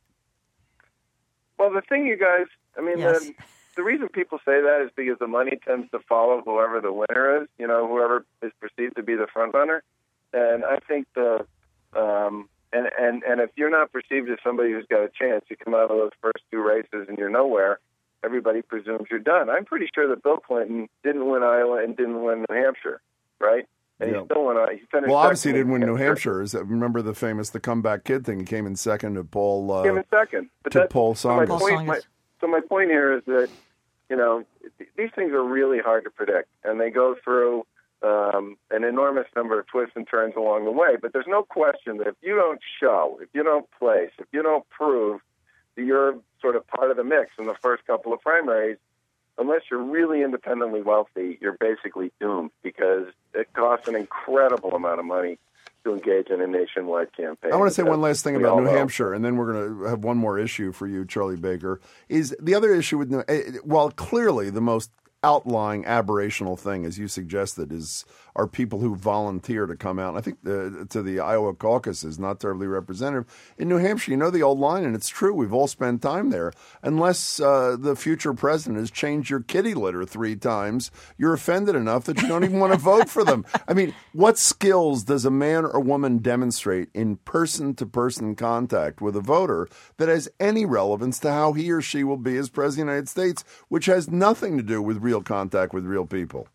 Well, the thing, you guys, I mean, Yes. the, the reason people say that is because the money tends to follow whoever the winner is, you know, whoever is perceived to be the front runner. And I think the... Um, And, and and if you're not perceived as somebody who's got a chance, you come out of those first two races and you're nowhere, everybody presumes you're done. I'm pretty sure that Bill Clinton didn't win Iowa and didn't win New Hampshire, right? And Yeah. he still won. He finished. Well, obviously he second didn't win in New Hampshire. Is that, remember the famous the comeback kid thing? He came in second to Paul. Uh, Came in second, but to that's, Paul so my Tsongas. point. My, so my point here is that you know th- these things are really hard to predict, and they go through um, an enormous number of twists and turns along the way. But there's no question that if you don't show, if you don't place, if you don't prove that you're sort of part of the mix in the first couple of primaries, unless you're really independently wealthy, you're basically doomed because it costs an incredible amount of money to engage in a nationwide campaign. I want to say one last thing We about all New know. Hampshire, and then we're going to have one more issue for you, Charlie Baker. Is the other issue with New, eh, while clearly the most outlying aberrational thing, as you suggested, is are people who volunteer to come out. And I think the, to the Iowa caucus is not terribly representative. In New Hampshire, you know the old line, and it's true. We've all spent time there. Unless uh, the future president has changed your kitty litter three times, you're offended enough that you don't even want to vote for them. I mean, what skills does a man or woman demonstrate in person-to-person contact with a voter that has any relevance to how he or she will be as president of the United States, which has nothing to do with real contact with real people?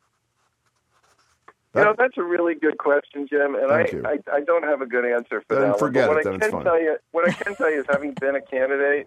You know, that's a really good question, Jim, and I, Thank you. I I don't have a good answer for Then that. one. forget But what it, I then it's can fine. tell you, what I can tell you is, having been a candidate,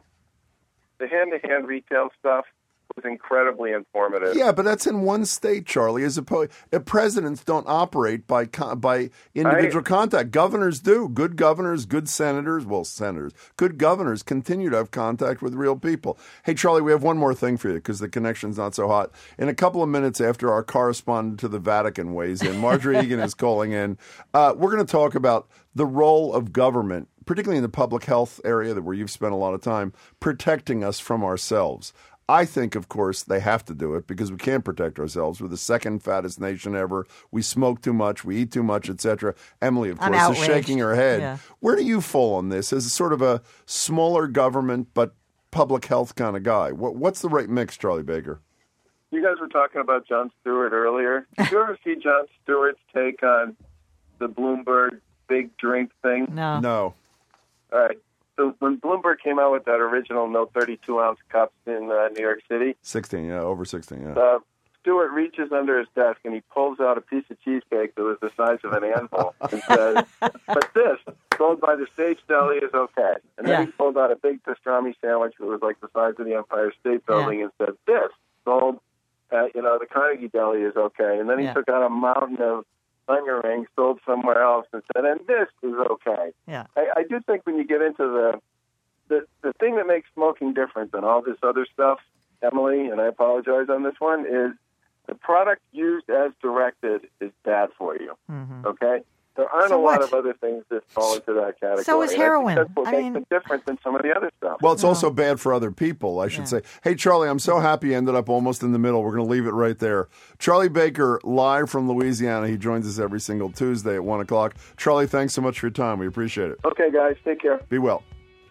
the hand-to-hand retail stuff was incredibly informative. Yeah, but that's in one state, Charlie. As opposed, uh, presidents don't operate by con- by individual I- contact. Governors do. Good governors, good senators, well, senators, good governors continue to have contact with real people. Hey, Charlie, we have one more thing for you because the connection's not so hot. In a couple of minutes after our correspondent to the Vatican weighs in, Marjorie Egan is calling in. Uh, we're going to talk about the role of government, particularly in the public health area that where you've spent a lot of time, protecting us from ourselves. I think, of course, they have to do it because we can't protect ourselves. We're the second fattest nation ever. We smoke too much. We eat too much, et cetera. Emily, of I'm course, is outraged. shaking her head. Yeah. Where do you fall on this as sort of a smaller government but public health kind of guy? What, what's the right mix, Charlie Baker? You guys were talking about Jon Stewart earlier. Did you ever see Jon Stewart's take on the Bloomberg big drink thing? No. No. All right. So when Bloomberg came out with that original no thirty-two ounce cups in uh, New York City, sixteen, yeah, over sixteen, yeah. uh, Stewart reaches under his desk and he pulls out a piece of cheesecake that was the size of an anvil and says, "But this, sold by the Stage Deli, is okay." And then Yeah. he pulled out a big pastrami sandwich that was like the size of the Empire State Building Yeah. and said, "This, sold at you know the Carnegie Deli, is okay." And then he Yeah. took out a mountain of onion rings sold somewhere else and said, "And this is okay." Yeah. I, I do think when you get into the, the the thing that makes smoking different than all this other stuff, Emily, and I apologize on this one, is the product used as directed is bad for you. Mm-hmm. Okay? There aren't So a lot what? of other things that fall into that category. So is And I think heroin. That's what I makes mean- it different than some of the other stuff. Well, it's also bad for other people, I should Yeah. say. Hey, Charlie, I'm so happy you ended up almost in the middle. We're going to leave it right there. Charlie Baker, live from Louisiana. He joins us every single Tuesday at one o'clock. Charlie, thanks so much for your time. We appreciate it. Okay, guys, take care. Be well.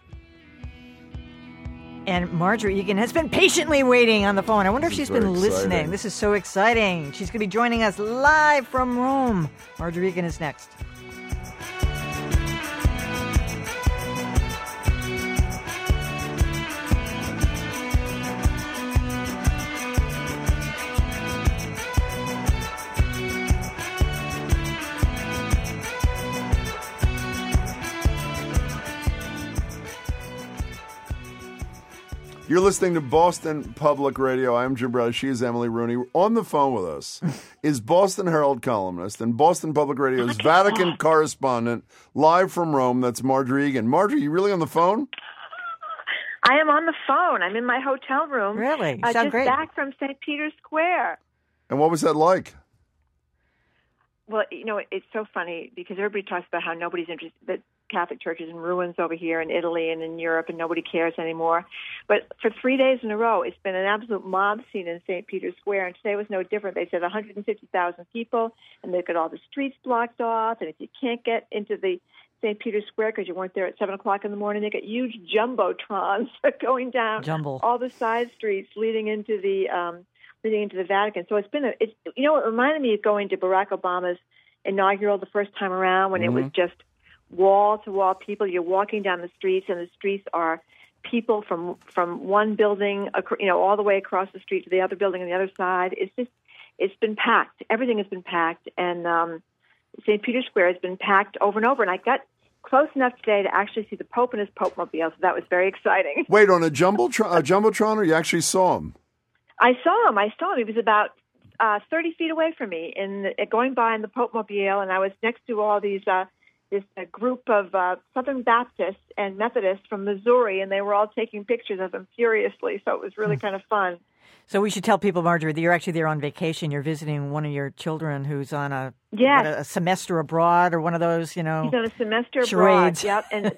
And Marjorie Egan has been patiently waiting on the phone. I wonder if This she's is very been listening. exciting. This is so exciting. She's going to be joining us live from Rome. Marjorie Egan is next. You're listening to Boston Public Radio. I'm Jim Browder. She is Emily Rooney. On the phone with us is Boston Herald columnist and Boston Public Radio's Vatican correspondent, live from Rome. That's Marjorie Egan. Marjorie, you really on the phone? I am on the phone. I'm in my hotel room. Really? You uh, sound just great. back from Saint Peter's Square. And what was that like? Well, you know, it's so funny because everybody talks about how nobody's interested, that Catholic Church is in ruins over here in Italy and in Europe, and nobody cares anymore. But for three days in a row, it's been an absolute mob scene in Saint Peter's Square, and today was no different. They said one hundred fifty thousand people, and they've got all the streets blocked off, and if you can't get into the Saint Peter's Square because you weren't there at seven o'clock in the morning, they got huge jumbotrons going down Jumble. all the side streets leading into the um, leading into the Vatican. So it's been a, it's, you know, it reminded me of going to Barack Obama's inaugural the first time around when Mm-hmm. it was just wall to wall people. You're walking down the streets, and the streets are people from from one building, you know, all the way across the street to the other building on the other side. It's just, it's been packed. Everything has been packed, and um, Saint Peter's Square has been packed over and over. And I got close enough today to actually see the Pope and his Pope Mobile, so that was very exciting. Wait, on a jumbotron, a jumbotron, or you actually saw him? I saw him. I saw him. He was about uh, thirty feet away from me, in the, going by in the Pope Mobile, and I was next to all these uh, this uh, group of uh, Southern Baptists and Methodists from Missouri, and they were all taking pictures of him furiously. So it was really kind of fun. So we should tell people, Marjorie, that you're actually there on vacation. You're visiting one of your children who's on a Yes. what, a semester abroad or one of those, you know, He's on a semester charades. abroad. Yep, and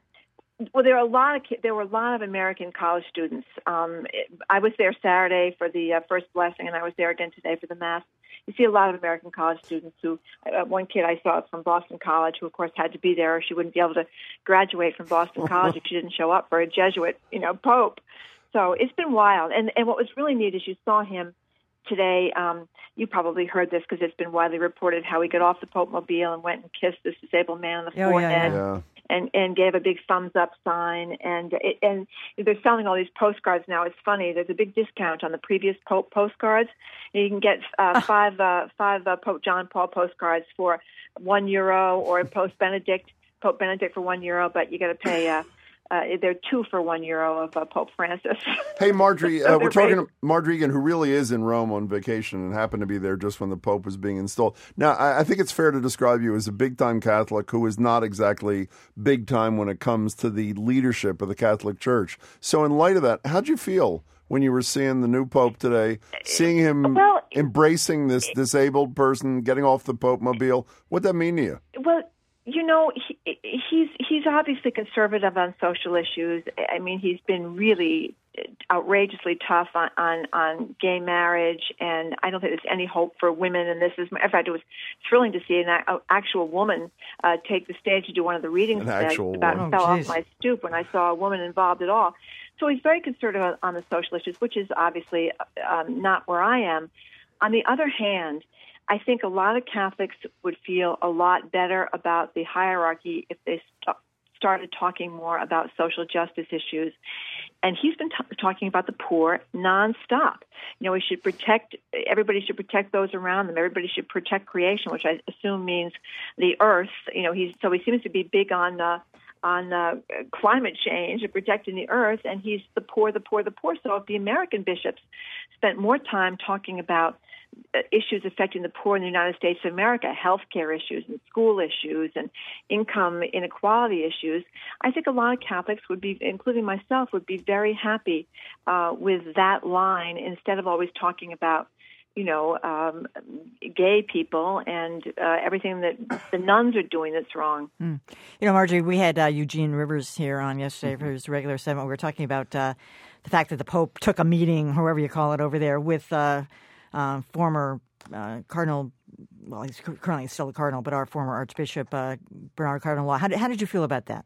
well, there are a lot of ki- there were a lot of American college students. Um, it, I was there Saturday for the uh, first blessing, and I was there again today for the mass. You see a lot of American college students who, uh, one kid I saw from Boston College, who of course had to be there, or she wouldn't be able to graduate from Boston College if she didn't show up for a Jesuit, you know, Pope. So it's been wild. And and what was really neat is you saw him today. Um, you probably heard this because it's been widely reported how he got off the Pope Mobile and went and kissed this disabled man on the Oh, yeah, forehead. yeah. And, and gave a big thumbs up sign, and it, and they're selling all these postcards now. It's funny. There's a big discount on the previous Pope postcards. You can get uh, five uh, five uh, Pope John Paul postcards for one euro, or Pope Benedict Pope Benedict for one euro. But you got to pay. Uh, uh, they're two for one euro of uh, Pope Francis. Hey, Marjorie, So uh, we're they're talking raised- to Marjorie Egan, who really is in Rome on vacation and happened to be there just when the Pope was being installed. Now, I, I think it's fair to describe you as a big-time Catholic who is not exactly big-time when it comes to the leadership of the Catholic Church. So in light of that, how'd you feel when you were seeing the new Pope today, seeing him Well, embracing this disabled person, getting off the Pope Mobile? What'd that mean to you? Well, you know, he, he's he's obviously conservative on social issues. I mean, he's been really outrageously tough on, on, on gay marriage, and I don't think there's any hope for women. And this is, in fact, it was thrilling to see an a- actual woman uh, take the stage to do one of the readings An today. actual About woman. fell Oh, off geez. my stoop when I saw a woman involved at all. So he's very conservative on, on the social issues, which is obviously um, not where I am. On the other hand, I think a lot of Catholics would feel a lot better about the hierarchy if they st- started talking more about social justice issues. And he's been t- talking about the poor nonstop. You know, we should protect, everybody should protect those around them. Everybody should protect creation, which I assume means the earth. You know, he's so he seems to be big on uh, on uh, climate change and protecting the earth, and he's the poor, the poor, the poor. So if the American bishops spent more time talking about issues affecting the poor in the United States of America, healthcare issues and school issues and income inequality issues, I think a lot of Catholics would be, including myself, would be very happy uh, with that line instead of always talking about, you know, um, gay people and uh, everything that the nuns are doing that's wrong. Mm. You know, Marjorie, we had uh, Eugene Rivers here on yesterday for his regular segment. We were talking about uh, the fact that the Pope took a meeting, however you call it, over there with uh, uh, former uh, Cardinal, well, he's currently still a Cardinal, but our former Archbishop, uh, Bernard Cardinal Law. How did, how did you feel about that?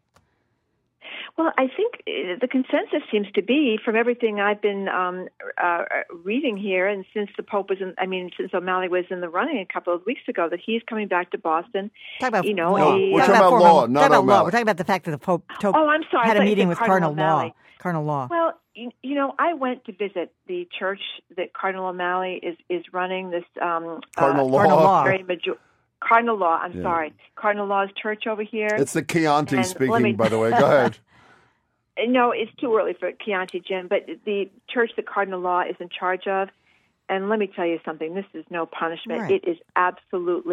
Well, I think the consensus seems to be, from everything I've been um, uh, reading here, and since the Pope was in, I mean, since O'Malley was in the running a couple of weeks ago, that he's coming back to Boston. Talk about you know, law. he, we're uh, talking about former- law, not talking about law. O'Malley. We're talking about the fact that the Pope took, Oh, I'm sorry. I had a thought you meeting said with Cardinal Cardinal Law. O'Malley. Cardinal Law. Well, you, you know, I went to visit the church that Cardinal O'Malley is, is running. This um, Cardinal uh, Law. Cardinal Law. very major- Cardinal Law. I'm Yeah. sorry, Cardinal Law's church over here. It's the Chianti And speaking, let me- by the way. Go ahead. No, it's too early for Chianti, Jim, but the church that Cardinal Law is in charge of, and let me tell you something, this is no punishment. Right. It is absolutely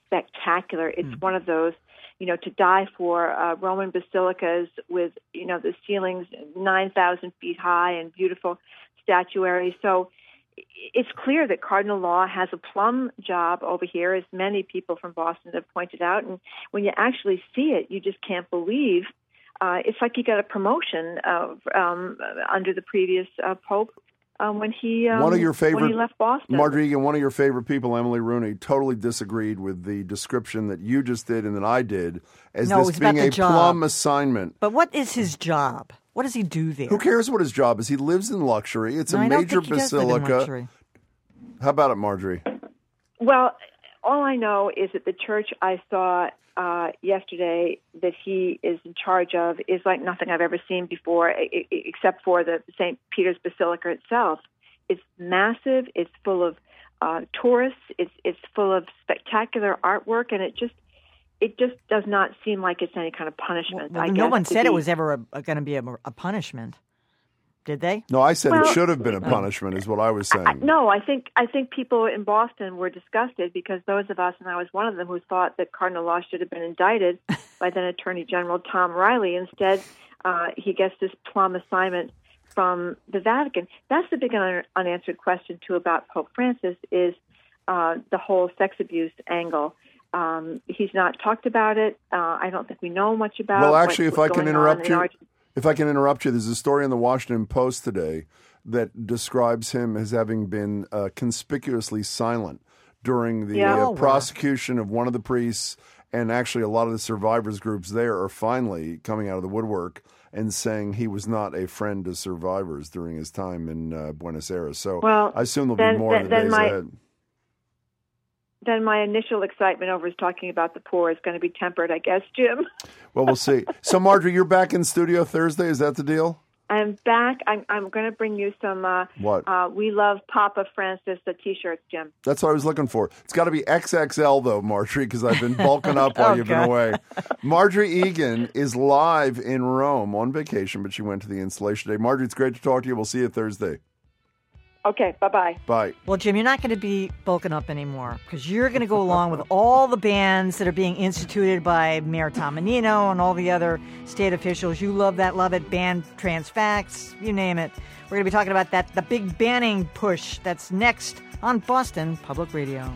spectacular. It's mm. one of those, you know, to die for uh, Roman basilicas with, you know, the ceilings nine thousand feet high and beautiful statuary. So it's clear that Cardinal Law has a plum job over here, as many people from Boston have pointed out. And when you actually see it, you just can't believe. Uh, it's like he got a promotion uh, um, under the previous uh, Pope. Um, when he um, one of your favorite, when he left Boston. Marjorie Egan, one of your favorite people, Emily Rooney, totally disagreed with the description that you just did and that I did as no, this being a job. plum assignment. But what is his job? What does he do there? Who cares what his job is? He lives in luxury. It's no, a I don't major think he does live in basilica. luxury. How about it, Marjorie? Well, all I know is that the church I saw uh, yesterday that he is in charge of is like nothing I've ever seen before, except for the Saint Peter's Basilica itself. It's massive. It's full of uh, tourists. It's it's full of spectacular artwork, and it just it just does not seem like it's any kind of punishment. Well, I no guess, one said be... it was ever going to be a, a punishment. Did they? No, I said well, it should have been a punishment, is what I was saying. I, no, I think I think people in Boston were disgusted because those of us, and I was one of them, who thought that Cardinal Law should have been indicted by then Attorney General Tom Riley. Instead, uh, he gets this plum assignment from the Vatican. That's the big un- unanswered question, too, about Pope Francis is uh, the whole sex abuse angle. Um, he's not talked about it. Uh, I don't think we know much about it. Well, actually, what, if I can interrupt you. Argentina. If I can interrupt you, there's a story in the Washington Post today that describes him as having been uh, conspicuously silent during the yeah. uh, prosecution of one of the priests, and actually a lot of the survivors groups there are finally coming out of the woodwork and saying he was not a friend to survivors during his time in uh, Buenos Aires. So well, I assume there'll then, be more then, in the then days my, ahead. Then my initial excitement over his talking about the poor is going to be tempered, I guess, Jim. Well, we'll see. So, Marjorie, you're back in studio Thursday. Is that the deal? I'm back. I'm, I'm going to bring you some uh, what? Uh, We Love Papa Francis the T-shirts, Jim. That's what I was looking for. It's got to be X X L, though, Marjorie, because I've been bulking up while oh, you've God. been away. Marjorie Egan is live in Rome on vacation, but she went to the installation day. Marjorie, it's great to talk to you. We'll see you Thursday. Okay, bye-bye. Bye. Well, Jim, you're not going to be bulking up anymore because you're going to go along with all the bans that are being instituted by Mayor Tom Menino and all the other state officials. You love that, love it, ban trans facts, you name it. We're going to be talking about that, the big banning push that's next on Boston Public Radio.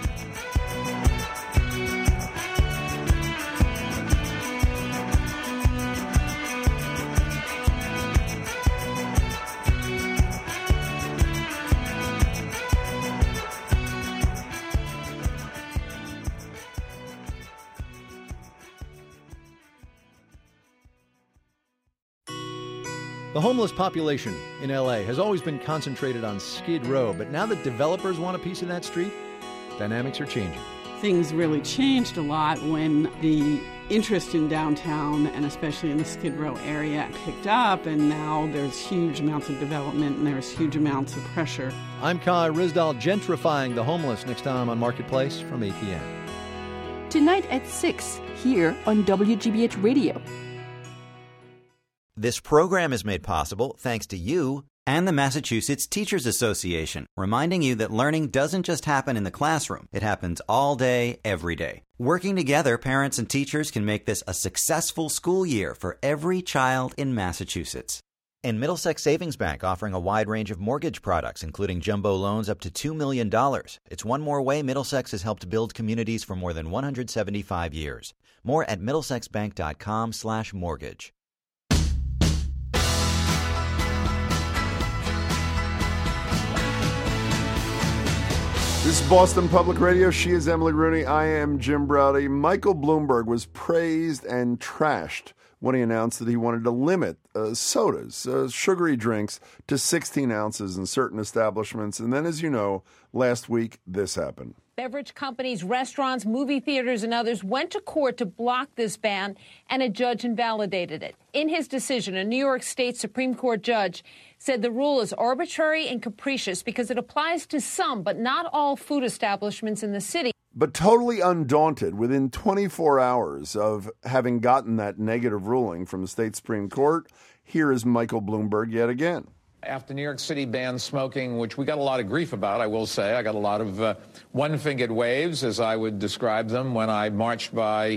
The homeless population in L A has always been concentrated on Skid Row, but now that developers want a piece of that street, dynamics are changing. Things really changed a lot when the interest in downtown, and especially in the Skid Row area, picked up, and now there's huge amounts of development and there's huge amounts of pressure. I'm Kai Risdal, gentrifying the homeless, next time on Marketplace from A T N. Tonight at six, here on W G B H Radio. This program is made possible thanks to you and the Massachusetts Teachers Association, reminding you that learning doesn't just happen in the classroom. It happens all day, every day. Working together, parents and teachers can make this a successful school year for every child in Massachusetts. And Middlesex Savings Bank offering a wide range of mortgage products, including jumbo loans up to two million dollars. It's one more way Middlesex has helped build communities for more than one hundred seventy-five years. More at middlesexbank.com slash mortgage. This is Boston Public Radio. She is Emily Rooney. I am Jim Browdy. Michael Bloomberg was praised and trashed when he announced that he wanted to limit uh, sodas, uh, sugary drinks, to sixteen ounces in certain establishments. And then, as you know, last week, this happened. Beverage companies, restaurants, movie theaters, and others went to court to block this ban, and a judge invalidated it. In his decision, a New York State Supreme Court judge said the rule is arbitrary and capricious because it applies to some, but not all, food establishments in the city. But totally undaunted, within twenty-four hours of having gotten that negative ruling from the state Supreme Court, here is Michael Bloomberg yet again. After New York City banned smoking, which we got a lot of grief about, I will say, I got a lot of uh, one-fingered waves, as I would describe them, when I marched by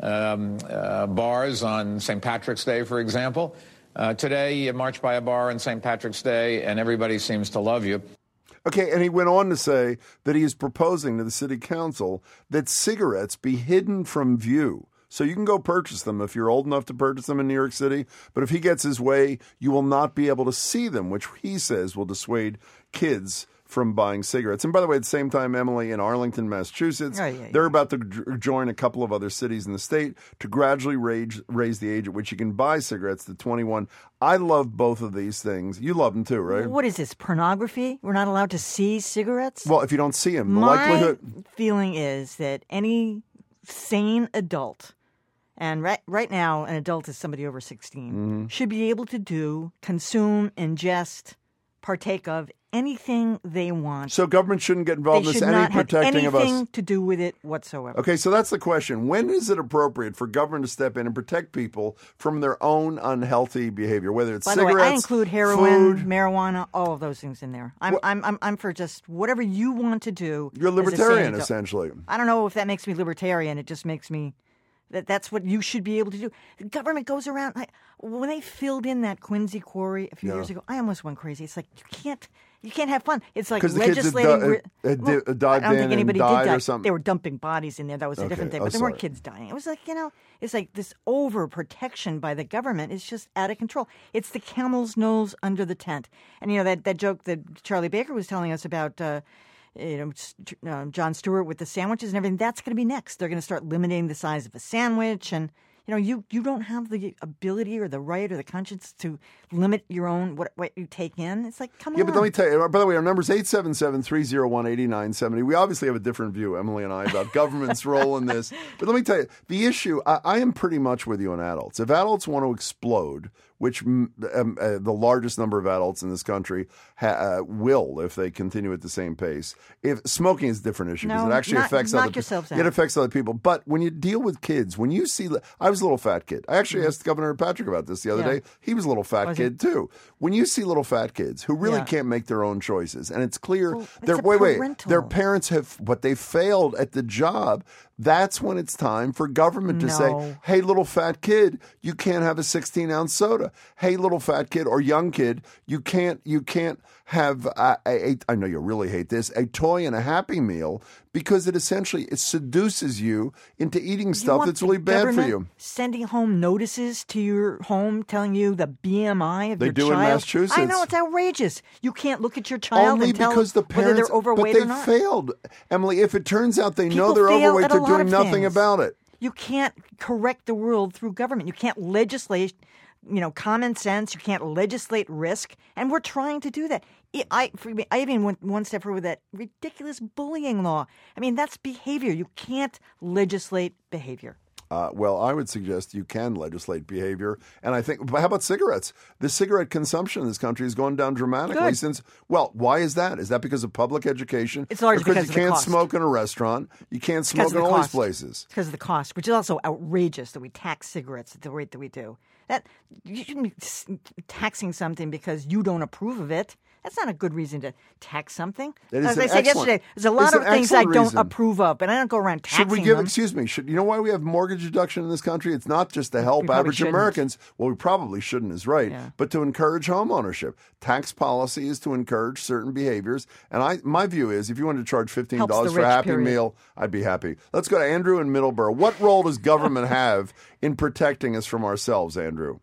um, uh, bars on Saint Patrick's Day, for example. Uh, today, you march by a bar on Saint Patrick's Day, and everybody seems to love you. Okay, and he went on to say that he is proposing to the city council that cigarettes be hidden from view. So you can go purchase them if you're old enough to purchase them in New York City. But if he gets his way, you will not be able to see them, which he says will dissuade kids from buying cigarettes. And by the way, at the same time, Emily, in Arlington, Massachusetts, Oh, yeah, yeah. they're about to j- join a couple of other cities in the state to gradually raise, raise the age at which you can buy cigarettes to twenty-one. I love both of these things. You love them too, right? What is this, pornography? We're not allowed to see cigarettes? Well, if you don't see them, the My likelihood... feeling is that any sane adult, and right right now an adult is somebody over sixteen, Mm-hmm. should be able to do, consume, ingest, partake of anything they want. So government shouldn't get involved they in this, should any not have protecting of us. anything to do with it whatsoever. Okay, so that's the question. When is it appropriate for government to step in and protect people from their own unhealthy behavior, whether it's By cigarettes, the way, I include heroin, food? marijuana, all of those things in there. I'm Well- I'm I'm I'm for just whatever you want to do. You're a as a sane libertarian, adult. essentially. I don't know if that makes me libertarian. It just makes me that that's what you should be able to do. The government goes around like when they filled in that Quincy quarry a few Yeah. years ago. I almost went crazy. It's like you can't you can't have fun. It's like 'Cause the kids had legislating. di- re- had well, di- died I don't in think and anybody died did or die. something? They were dumping bodies in there. That was a Okay. different thing. Oh, But there sorry. weren't kids dying. It was like you know, it's like this overprotection by the government is just out of control. It's the camel's nose under the tent. And you know that that joke that Charlie Baker was telling us about. Uh, you know, st- uh, Jon Stewart with the sandwiches and everything. That's going to be next. They're going to start limiting the size of a sandwich, and you know, you, you don't have the ability or the right or the conscience to limit your own what what you take in. It's like, come Yeah, on. but let me tell you, by the way, our number is eight seven seven, three oh one, eight nine seven zero. We obviously have a different view, Emily and I, about government's role in this. But let me tell you, the issue, I, I am pretty much with you on adults. If adults want to explode, which um, uh, the largest number of adults in this country ha- uh, will if they continue at the same pace. If smoking is a different issue because No, it actually knock- affects knock other yourselves It out. affects other people. But when you deal with kids, when you see, I was a little fat kid. I actually asked Governor Patrick about this the other Yeah. day. He was a little fat Was he? kid too. When you see little fat kids who really Yeah. can't make their own choices, and it's clear Well, it's they're a wait wait parental. their parents have what they failed at the job. That's when it's time for government to No. say, "Hey, little fat kid, you can't have a sixteen ounce soda. Hey, little fat kid or young kid, you can't you can't have a, a, a I know you really hate this a toy and a Happy Meal because it essentially it seduces you into eating You stuff want that's the really bad for government you." Sending home notices to your home telling you the B M I of They your do in child. Massachusetts. I know, it's outrageous. You can't look at your child Only and tell because the whether parents, they're overweight but they or not. failed, Emily. If it turns out they know People they're fail overweight, at a they're lot doing of nothing things. about it. You can't correct the world through government. You can't legislate, you know, common sense. You can't legislate risk, and we're trying to do that. I, I, for me, I even went one step further with that ridiculous bullying law. I mean, that's behavior. You can't legislate behavior. Uh, well, I would suggest you can legislate behavior. And I think, but how about cigarettes? The cigarette consumption in this country has gone down dramatically Good. since, well, why is that? Is that because of public education? It's largely Or because because you of the can't cost. smoke in a restaurant. You can't Because smoke of in the all these cost. places. It's because of the cost, which is also outrageous that we tax cigarettes at the rate that we do. That you shouldn't be s- taxing something because you don't approve of it. That's not a good reason to tax something. It is As an I said excellent- yesterday, there's a lot it's of an things I excellent don't reason. approve of, but I don't go around taxing Should we give, them. excuse me, should, you know why we have mortgage deduction in this country? It's not just to help We probably average shouldn't. Americans. Well, we probably shouldn't is right, Yeah. but to encourage home ownership. Tax policy is to encourage certain behaviors. And I, my view is if you wanted to charge fifteen dollars Helps the for a rich, Happy period. Meal, I'd be happy. Let's go to Andrew in Middleborough. What role does government have in protecting us from ourselves, Andrew?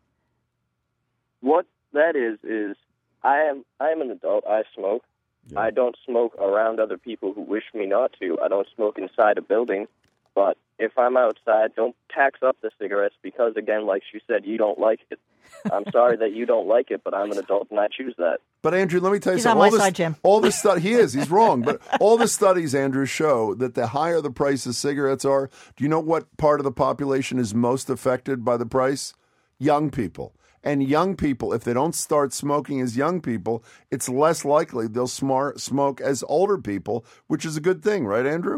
What that is is I am I am an adult. I smoke. I don't smoke around other people who wish me not to. I don't smoke inside a building. But if I'm outside, don't tax up the cigarettes because, again, like she said, you don't like it. I'm sorry that you don't like it, but I'm an adult and I choose that. But Andrew, let me tell you He's something. on all my this, side, Jim. All the stu- he is. He's wrong. But all the studies, Andrew, show that the higher the price of cigarettes are, do you know what part of the population is most affected by the price? Young people. And young people, if they don't start smoking as young people, it's less likely they'll smart smoke as older people, which is a good thing, right, Andrew?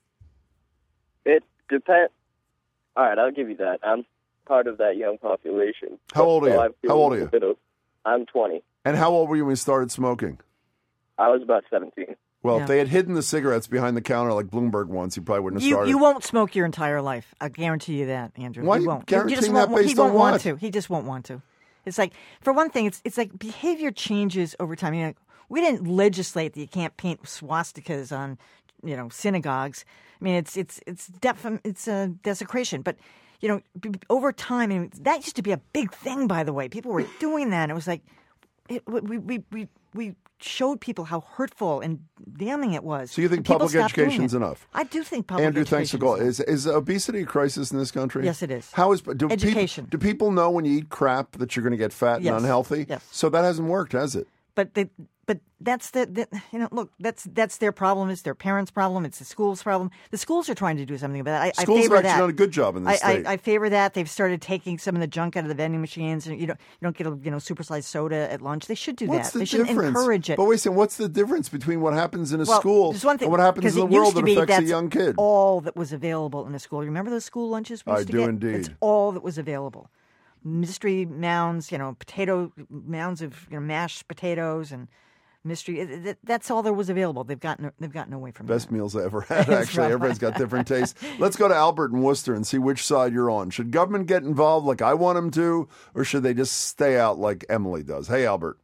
It depends. All right, I'll give you that. I'm part of that young population. How old are So you? I feel How old a are little you? bit of- I'm twenty. And how old were you when you started smoking? I was about seventeen. Well, Yeah. if they had hidden the cigarettes behind the counter like Bloomberg once, you probably wouldn't have You started. you won't smoke your entire life. I guarantee you that, Andrew. Why you are you won't. guaranteeing just that won't, based he won't on want what? to. He just won't want to. It's like, for one thing, it's it's like behavior changes over time. You know, we didn't legislate that you can't paint swastikas on, you know, synagogues. I mean, it's it's it's defam- it's a desecration. But you know, b- b- over time, and that used to be a big thing. By the way, people were doing that. And it was like it, we we we we showed people how hurtful and damning it was. So you think And people public stopped doing education's it. enough? I do think public Andrew, thanks for education calling. Is, is obesity a crisis in this country? Yes, it is. How is do Education. People, do people know when you eat crap that you're going to get fat Yes. and unhealthy? Yes. So that hasn't worked, has it? But they, but that's the, the you know look that's that's their problem. It's their parents' problem. It's the school's problem. The schools are trying to do something about it. I, Schools I have favor actually that. done a good job in this I, state. I, I favor that. They've started taking some of the junk out of the vending machines, and you don't you don't get a you know supersized soda at lunch. They should do What's that. the They should difference? encourage it. But wait a second, what's the difference between what happens in a Well, school there's one thing, and what happens 'cause in the it world used to that be affects a that's young kid? all that was available in a school. Remember those school lunches we I used to do get? indeed. It's all that was available. Mystery mounds, you know, potato mounds of you know mashed potatoes and mystery. it- it- That's all there was available. They've gotten they've gotten away from Best that. meals I ever had, It's actually. rough. Everybody's got different tastes. Let's go to Albert in Worcester and see which side you're on. Should government get involved like I want them to, or should they just stay out like Emily does? Hey, Albert.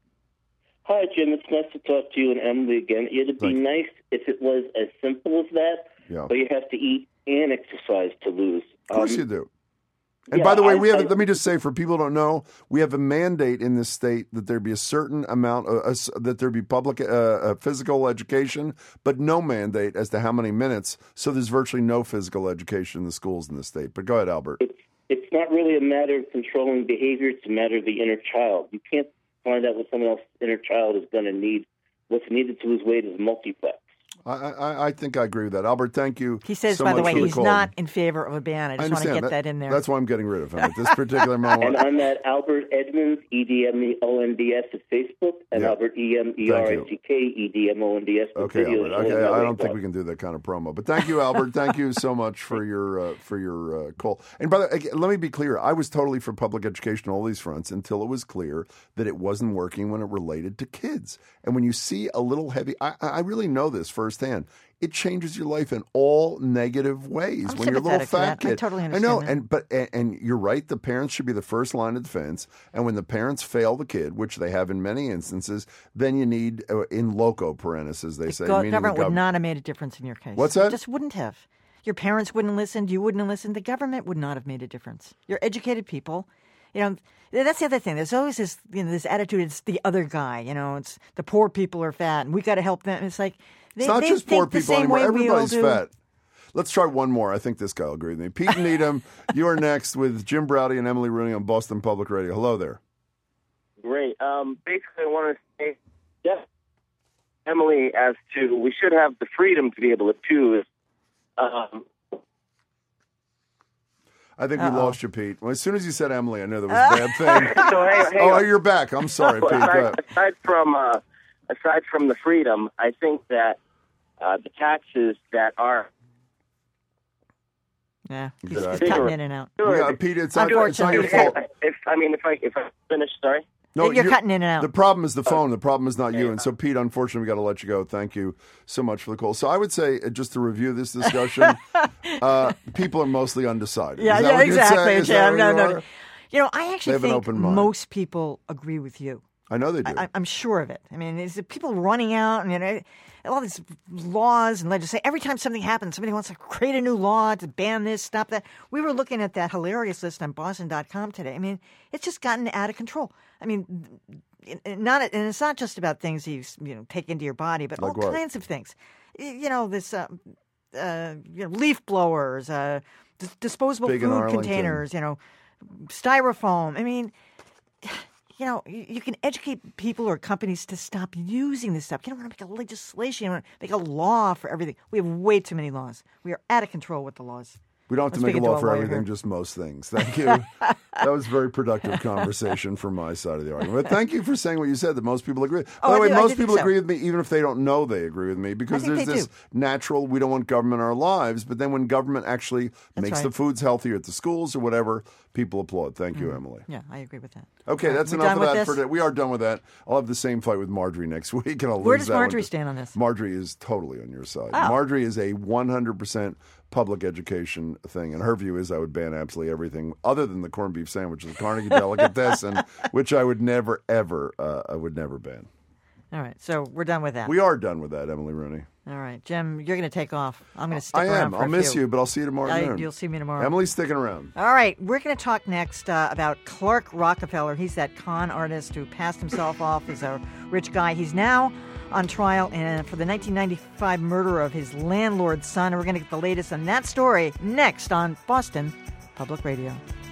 Hi, Jim. It's nice to talk to you and Emily again. It'd be nice if it was as simple as that, Yeah. but you have to eat and exercise to lose. Of course Um, you do. And yeah, by the way, I- we have. I- let me just say, for people who don't know, we have a mandate in this state that there be a certain amount, of, uh, s- that there be public uh, uh, physical education, but no mandate as to how many minutes. So there's virtually no physical education in the schools in the state. But go ahead, Albert. It's not really a matter of controlling behavior. It's a matter of the inner child. You can't find out what someone else's inner child is going to need. What's needed to lose weight is multiplex. I, I, I think I agree with that. Albert, thank you. He says, so by the much way, for he's call. not in favor of a ban. I just want to understand get that, in there. That's why I'm getting rid of him at this particular moment. And I'm at Albert Edmonds, E D M E O N D S at Facebook, and Yeah. Albert E M E R I C K E D M O N D S with Okay, videos Albert. Okay, showing my I weight don't think loss. we can do that kind of promo. But thank you, Albert. Thank you so much for your uh, for your uh, call. And by the way, let me be clear. I was totally for public education on all these fronts until it was clear that it wasn't working when it related to kids. And when you see a little heavy, I, I really know this firsthand. It changes your life in all negative ways. I'm when you're a little sympathetic to fat that. I kid, totally I understand know, that. and but and, and you're right. The parents should be the first line of defense. And when the parents fail the kid, which they have in many instances, then you need uh, in loco parentis, as they say. Go- meaning the government would gov- not have made a difference in your case. What's It that? just wouldn't have. Your parents wouldn't have listened. You wouldn't have listened. The government would not have made a difference. You're educated people. You know, that's the other thing. There's always this, you know, this attitude. It's the other guy. You know, it's the poor people are fat, and we got to help them. It's like they, It's not they just think poor the people same anymore. way we all Everybody's do. fat. Let's try one more. I think this guy will agree with me. Pete Needham, you are next with Jim Browdy and Emily Rooney on Boston Public Radio. Hello there. Great. Um, basically, I want to say, yes, Emily, as to we should have the freedom to be able to choose. Um, I think Uh-oh. we lost you, Pete. Well, as soon as you said Emily, I knew that was a bad thing. so, hey, hey, oh, you're back. I'm sorry, Pete. Go aside, ahead. aside from uh, aside from the freedom, I think that uh, the taxes that are Yeah, he's, Exactly. he's cutting in and out. Yeah, Pete, it's not, it's not your fault. If I mean, if I if I finish, sorry. No, You're cutting in and out. The problem is the phone. The problem is not you. And so, Pete, unfortunately, we got to let you go. Thank you so much for the call. So, I would say, uh, just to review this discussion, uh, people are mostly undecided. Yeah, Is that yeah, what you'd say? exactly, Is that Jim. where No, you no, are? no. You know, I They actually have an think open mind. most people agree with you. I know they do. I, I'm sure of it. I mean, is it people running out and you know, all these laws and legislation. Every time something happens, somebody wants to create a new law to ban this, stop that. We were looking at that hilarious list on Boston dot com today. I mean, it's just gotten out of control. I mean, not and it's not just about things you you know take into your body, but Like all what? kinds of things. You know, this uh, uh, you know, leaf blowers, uh, dis- disposable Big in food Arlington. containers. You know, styrofoam. I mean. You know, you you can educate people or companies to stop using this stuff. You don't want to make a legislation. You don't want to make a law for everything. We have way too many laws. We are out of control with the laws. We don't have to I'm make a speaking law to for lawyer everything, here. just most things. Thank you. That was very productive conversation from my side of the argument. But thank you for saying what you said, that most people agree. By Oh, the I way, do- I most do think people so. agree with me, even if they don't know they agree with me, because I think there's they this do. natural, we don't want government in our lives, but then when government actually That's makes right. the foods healthier at the schools or whatever, people applaud. Thank you, Emily. Yeah, I agree with that. Okay, All right, that's we enough done of with that this? for today. We are done with that. I'll have the same fight with Marjorie next week, and I'll Where lose does that one Marjorie to- stand on this? Marjorie is totally on your side. Oh. Marjorie is a one hundred percent public education thing, and her view is I would ban absolutely everything other than the corned beef sandwich, the Carnegie Delicatessen, which I would never, ever, uh, I would never ban. All right, so we're done with that. We are done with that, Emily Rooney. All right, Jim, you're going to take off. I'm going to stick I around am. for I'll a miss few. you, but I'll see you tomorrow I- noon. You'll see me tomorrow. Emily's sticking around. All right, we're going to talk next uh, about Clark Rockefeller. He's that con artist who passed himself off as a rich guy. He's now on trial in, for the nineteen ninety-five murder of his landlord's son. And we're going to get the latest on that story next on Boston Public Radio.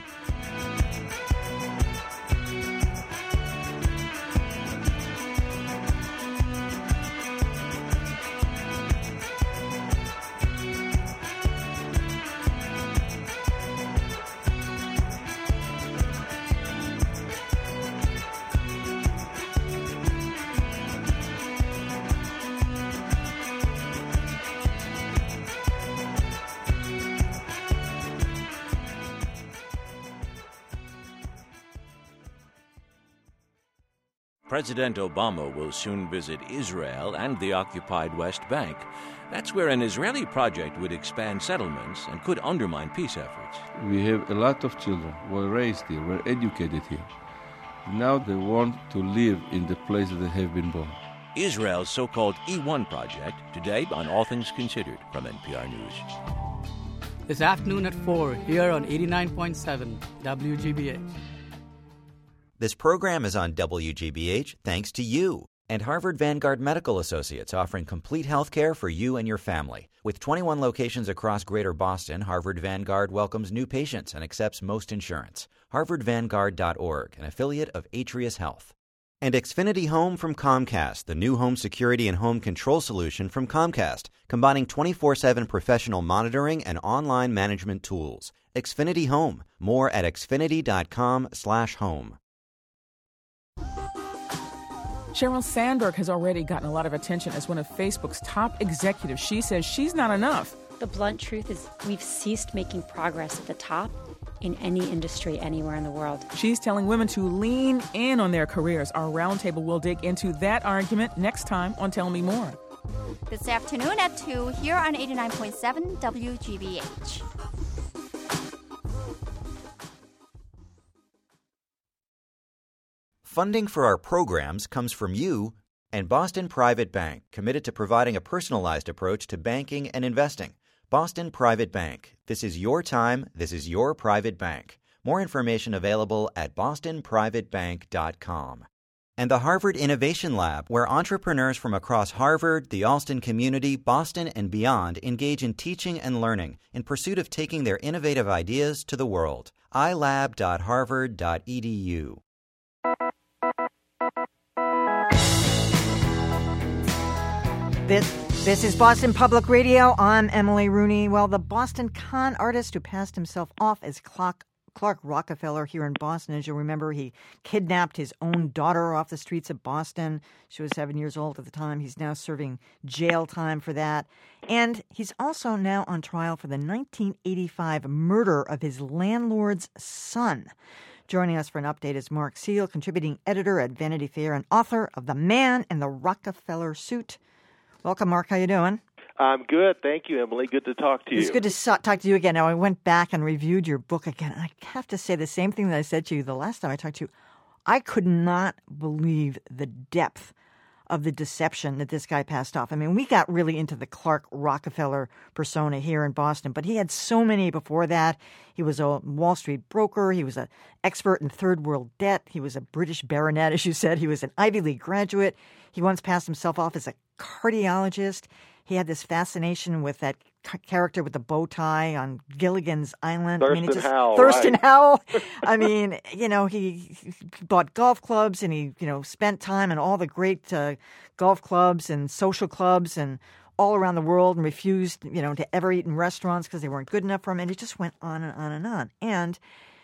President Obama will soon visit Israel and the occupied West Bank. That's where an Israeli project would expand settlements and could undermine peace efforts. We have a lot of children were raised here, were educated here. Now they want to live in the place that they have been born. Israel's so-called E one project, today on All Things Considered from N P R News. This afternoon at four, here on eighty-nine point seven W G B H. This program is on W G B H thanks to you and Harvard Vanguard Medical Associates, offering complete health care for you and your family. With twenty-one locations across Greater Boston, Harvard Vanguard welcomes new patients and accepts most insurance. harvard vanguard dot org, an affiliate of Atrius Health. And Xfinity Home from Comcast, the new home security and home control solution from Comcast, combining twenty-four seven professional monitoring and online management tools. Xfinity Home. More at xfinity dot com slash home. Sheryl Sandberg has already gotten a lot of attention as one of Facebook's top executives. She says she's not enough. The blunt truth is we've ceased making progress at the top in any industry anywhere in the world. She's telling women to lean in on their careers. Our roundtable will dig into that argument next time on Tell Me More. This afternoon at two here on eighty-nine point seven W G B H. Funding for our programs comes from you and Boston Private Bank, committed to providing a personalized approach to banking and investing. Boston Private Bank. This is your time. This is your private bank. More information available at boston private bank dot com. And the Harvard Innovation Lab, where entrepreneurs from across Harvard, the Alston community, Boston, and beyond engage in teaching and learning in pursuit of taking their innovative ideas to the world. i lab dot harvard dot e d u. This, this is Boston Public Radio. I'm Emily Rooney. Well, the Boston con artist who passed himself off as Clark, Clark Rockefeller here in Boston, as you'll remember, he kidnapped his own daughter off the streets of Boston. She was seven years old at the time. He's now serving jail time for that. And he's also now on trial for the nineteen eighty-five murder of his landlord's son. Joining us for an update is Mark Seal, contributing editor at Vanity Fair and author of The Man in the Rockefeller Suit. Welcome, Mark. How you doing? I'm good. Thank you, Emily. Good to talk to you. It's good to so- talk to you again. Now, I went back and reviewed your book again. I have to say the same thing that I said to you the last time I talked to you. I could not believe the depth of the deception that this guy passed off. I mean, we got really into the Clark Rockefeller persona here in Boston, but he had so many before that. He was a Wall Street broker. He was an expert in third world debt. He was a British baronet, as you said. He was an Ivy League graduate. He once passed himself off as a cardiologist. He had this fascination with that c- character with the bow tie on Gilligan's Island. Thurston I mean, it just, Howell, Thurston right. Howell. I mean, you know, he, he bought golf clubs and he, you know, spent time in all the great uh, golf clubs and social clubs and all around the world and refused, you know, to ever eat in restaurants because they weren't good enough for him. And it just went on and on and on. And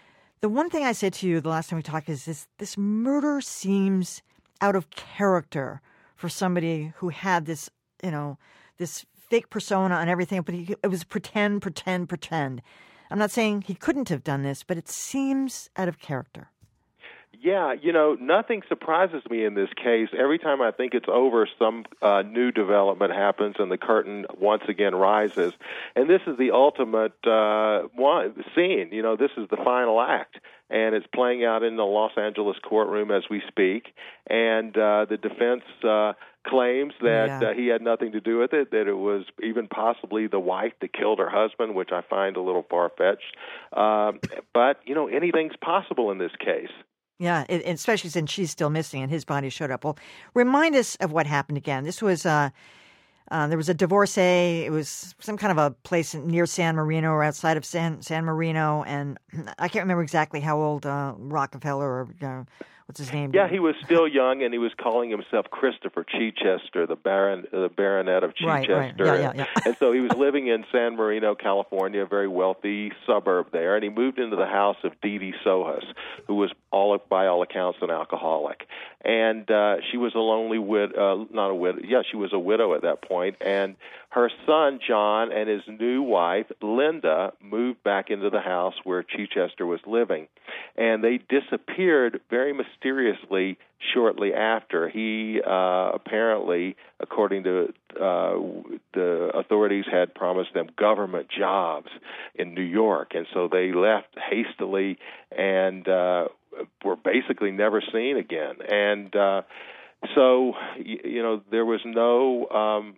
The one thing I said to you the last time we talked is this: this murder seems out of character for somebody who had this, you know, this fake persona and everything, but he, it was pretend, pretend, pretend. I'm not saying he couldn't have done this, but it seems out of character. Yeah, you know, nothing surprises me in this case. Every time I think it's over, some uh, new development happens and the curtain once again rises. And this is the ultimate uh, one scene. You know, this is the final act. And it's playing out in the Los Angeles courtroom as we speak. And uh, the defense uh, claims that Yeah. uh, he had nothing to do with it, that it was even possibly the wife that killed her husband, which I find a little far-fetched. Um, but, you know, anything's possible in this case. Yeah, it, especially since she's still missing and his body showed up. Well, remind us of what happened again. This was uh, uh, there was a divorcee. It was some kind of a place near San Marino or outside of San San Marino, and I can't remember exactly how old uh, Rockefeller or uh, what's his name. Yeah, he was still young, and he was calling himself Christopher Chichester, the Baron, the Baronet of Right, Chichester. right. Yeah, yeah, yeah. And so he was living in San Marino, California, a very wealthy suburb there, and he moved into the house of Dee Dee Sohus, who was all by all accounts an alcoholic. And uh, she was a lonely widow, uh, not a widow, yeah, she was a widow at that point, and her son, John, and his new wife, Linda, moved back into the house where Chichester was living. And they disappeared very mysteriously shortly after. He uh, apparently, according to uh, the authorities, had promised them government jobs in New York. And so they left hastily and uh, were basically never seen again. And uh, so, you know, there was no... Um,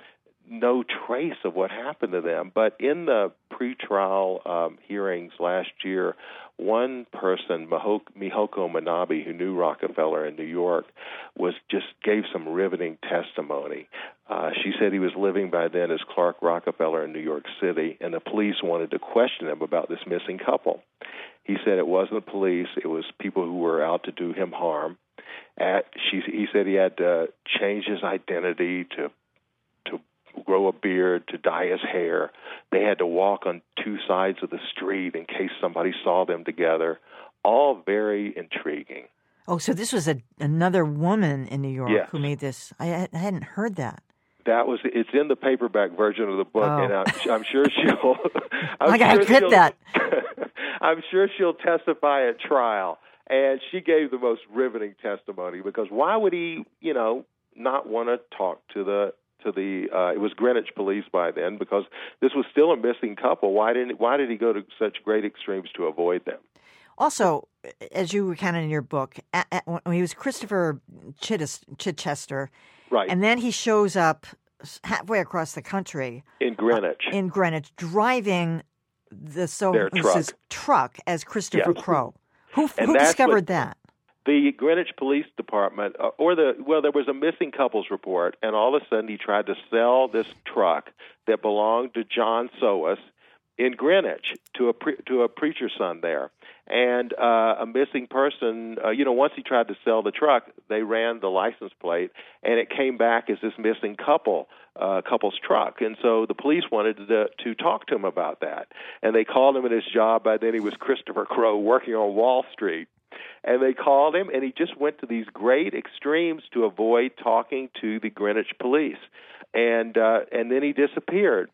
no trace of what happened to them. But in the pretrial um, hearings last year, one person, Mihoko Manabe, who knew Rockefeller in New York, was just gave some riveting testimony. Uh, she said he was living by then as Clark Rockefeller in New York City, and the police wanted to question him about this missing couple. He said it wasn't the police, it was people who were out to do him harm. At, she, he said he had to change his identity to grow a beard, to dye his hair. They had to walk on two sides of the street in case somebody saw them together. All very intriguing. Oh, so this was a, another woman in New York Yes. who made this. I, I hadn't heard that. That was it's in the paperback version of the book, Oh. and I'm, I'm sure she'll. I'm I gotta sure get she'll- that. I'm sure she'll testify at trial, and she gave the most riveting testimony because why would he, you know, not want to talk to the to the uh, it was Greenwich police by then because this was still a missing couple. Why didn't why did he go to such great extremes to avoid them? Also, as you recounted in your book, at, at, when he was Christopher Chittis, Chichester, Right. and then he shows up halfway across the country In Greenwich. uh, in Greenwich, driving the so Their this truck. truck as Christopher Yes. Crowe. Who, And who that's discovered what- that? The Greenwich Police Department, uh, or the, well, there was a missing couples report, and all of a sudden he tried to sell this truck that belonged to John Sohus in Greenwich to a pre- to a preacher's son there. And uh, a missing person, uh, you know, once he tried to sell the truck, they ran the license plate, and it came back as this missing couple, uh, couple's truck. And so the police wanted to, to talk to him about that. And they called him at his job. By then he was Christopher Crowe working on Wall Street. And they called him, and he just went to these great extremes to avoid talking to the Greenwich police. And uh, and then he disappeared.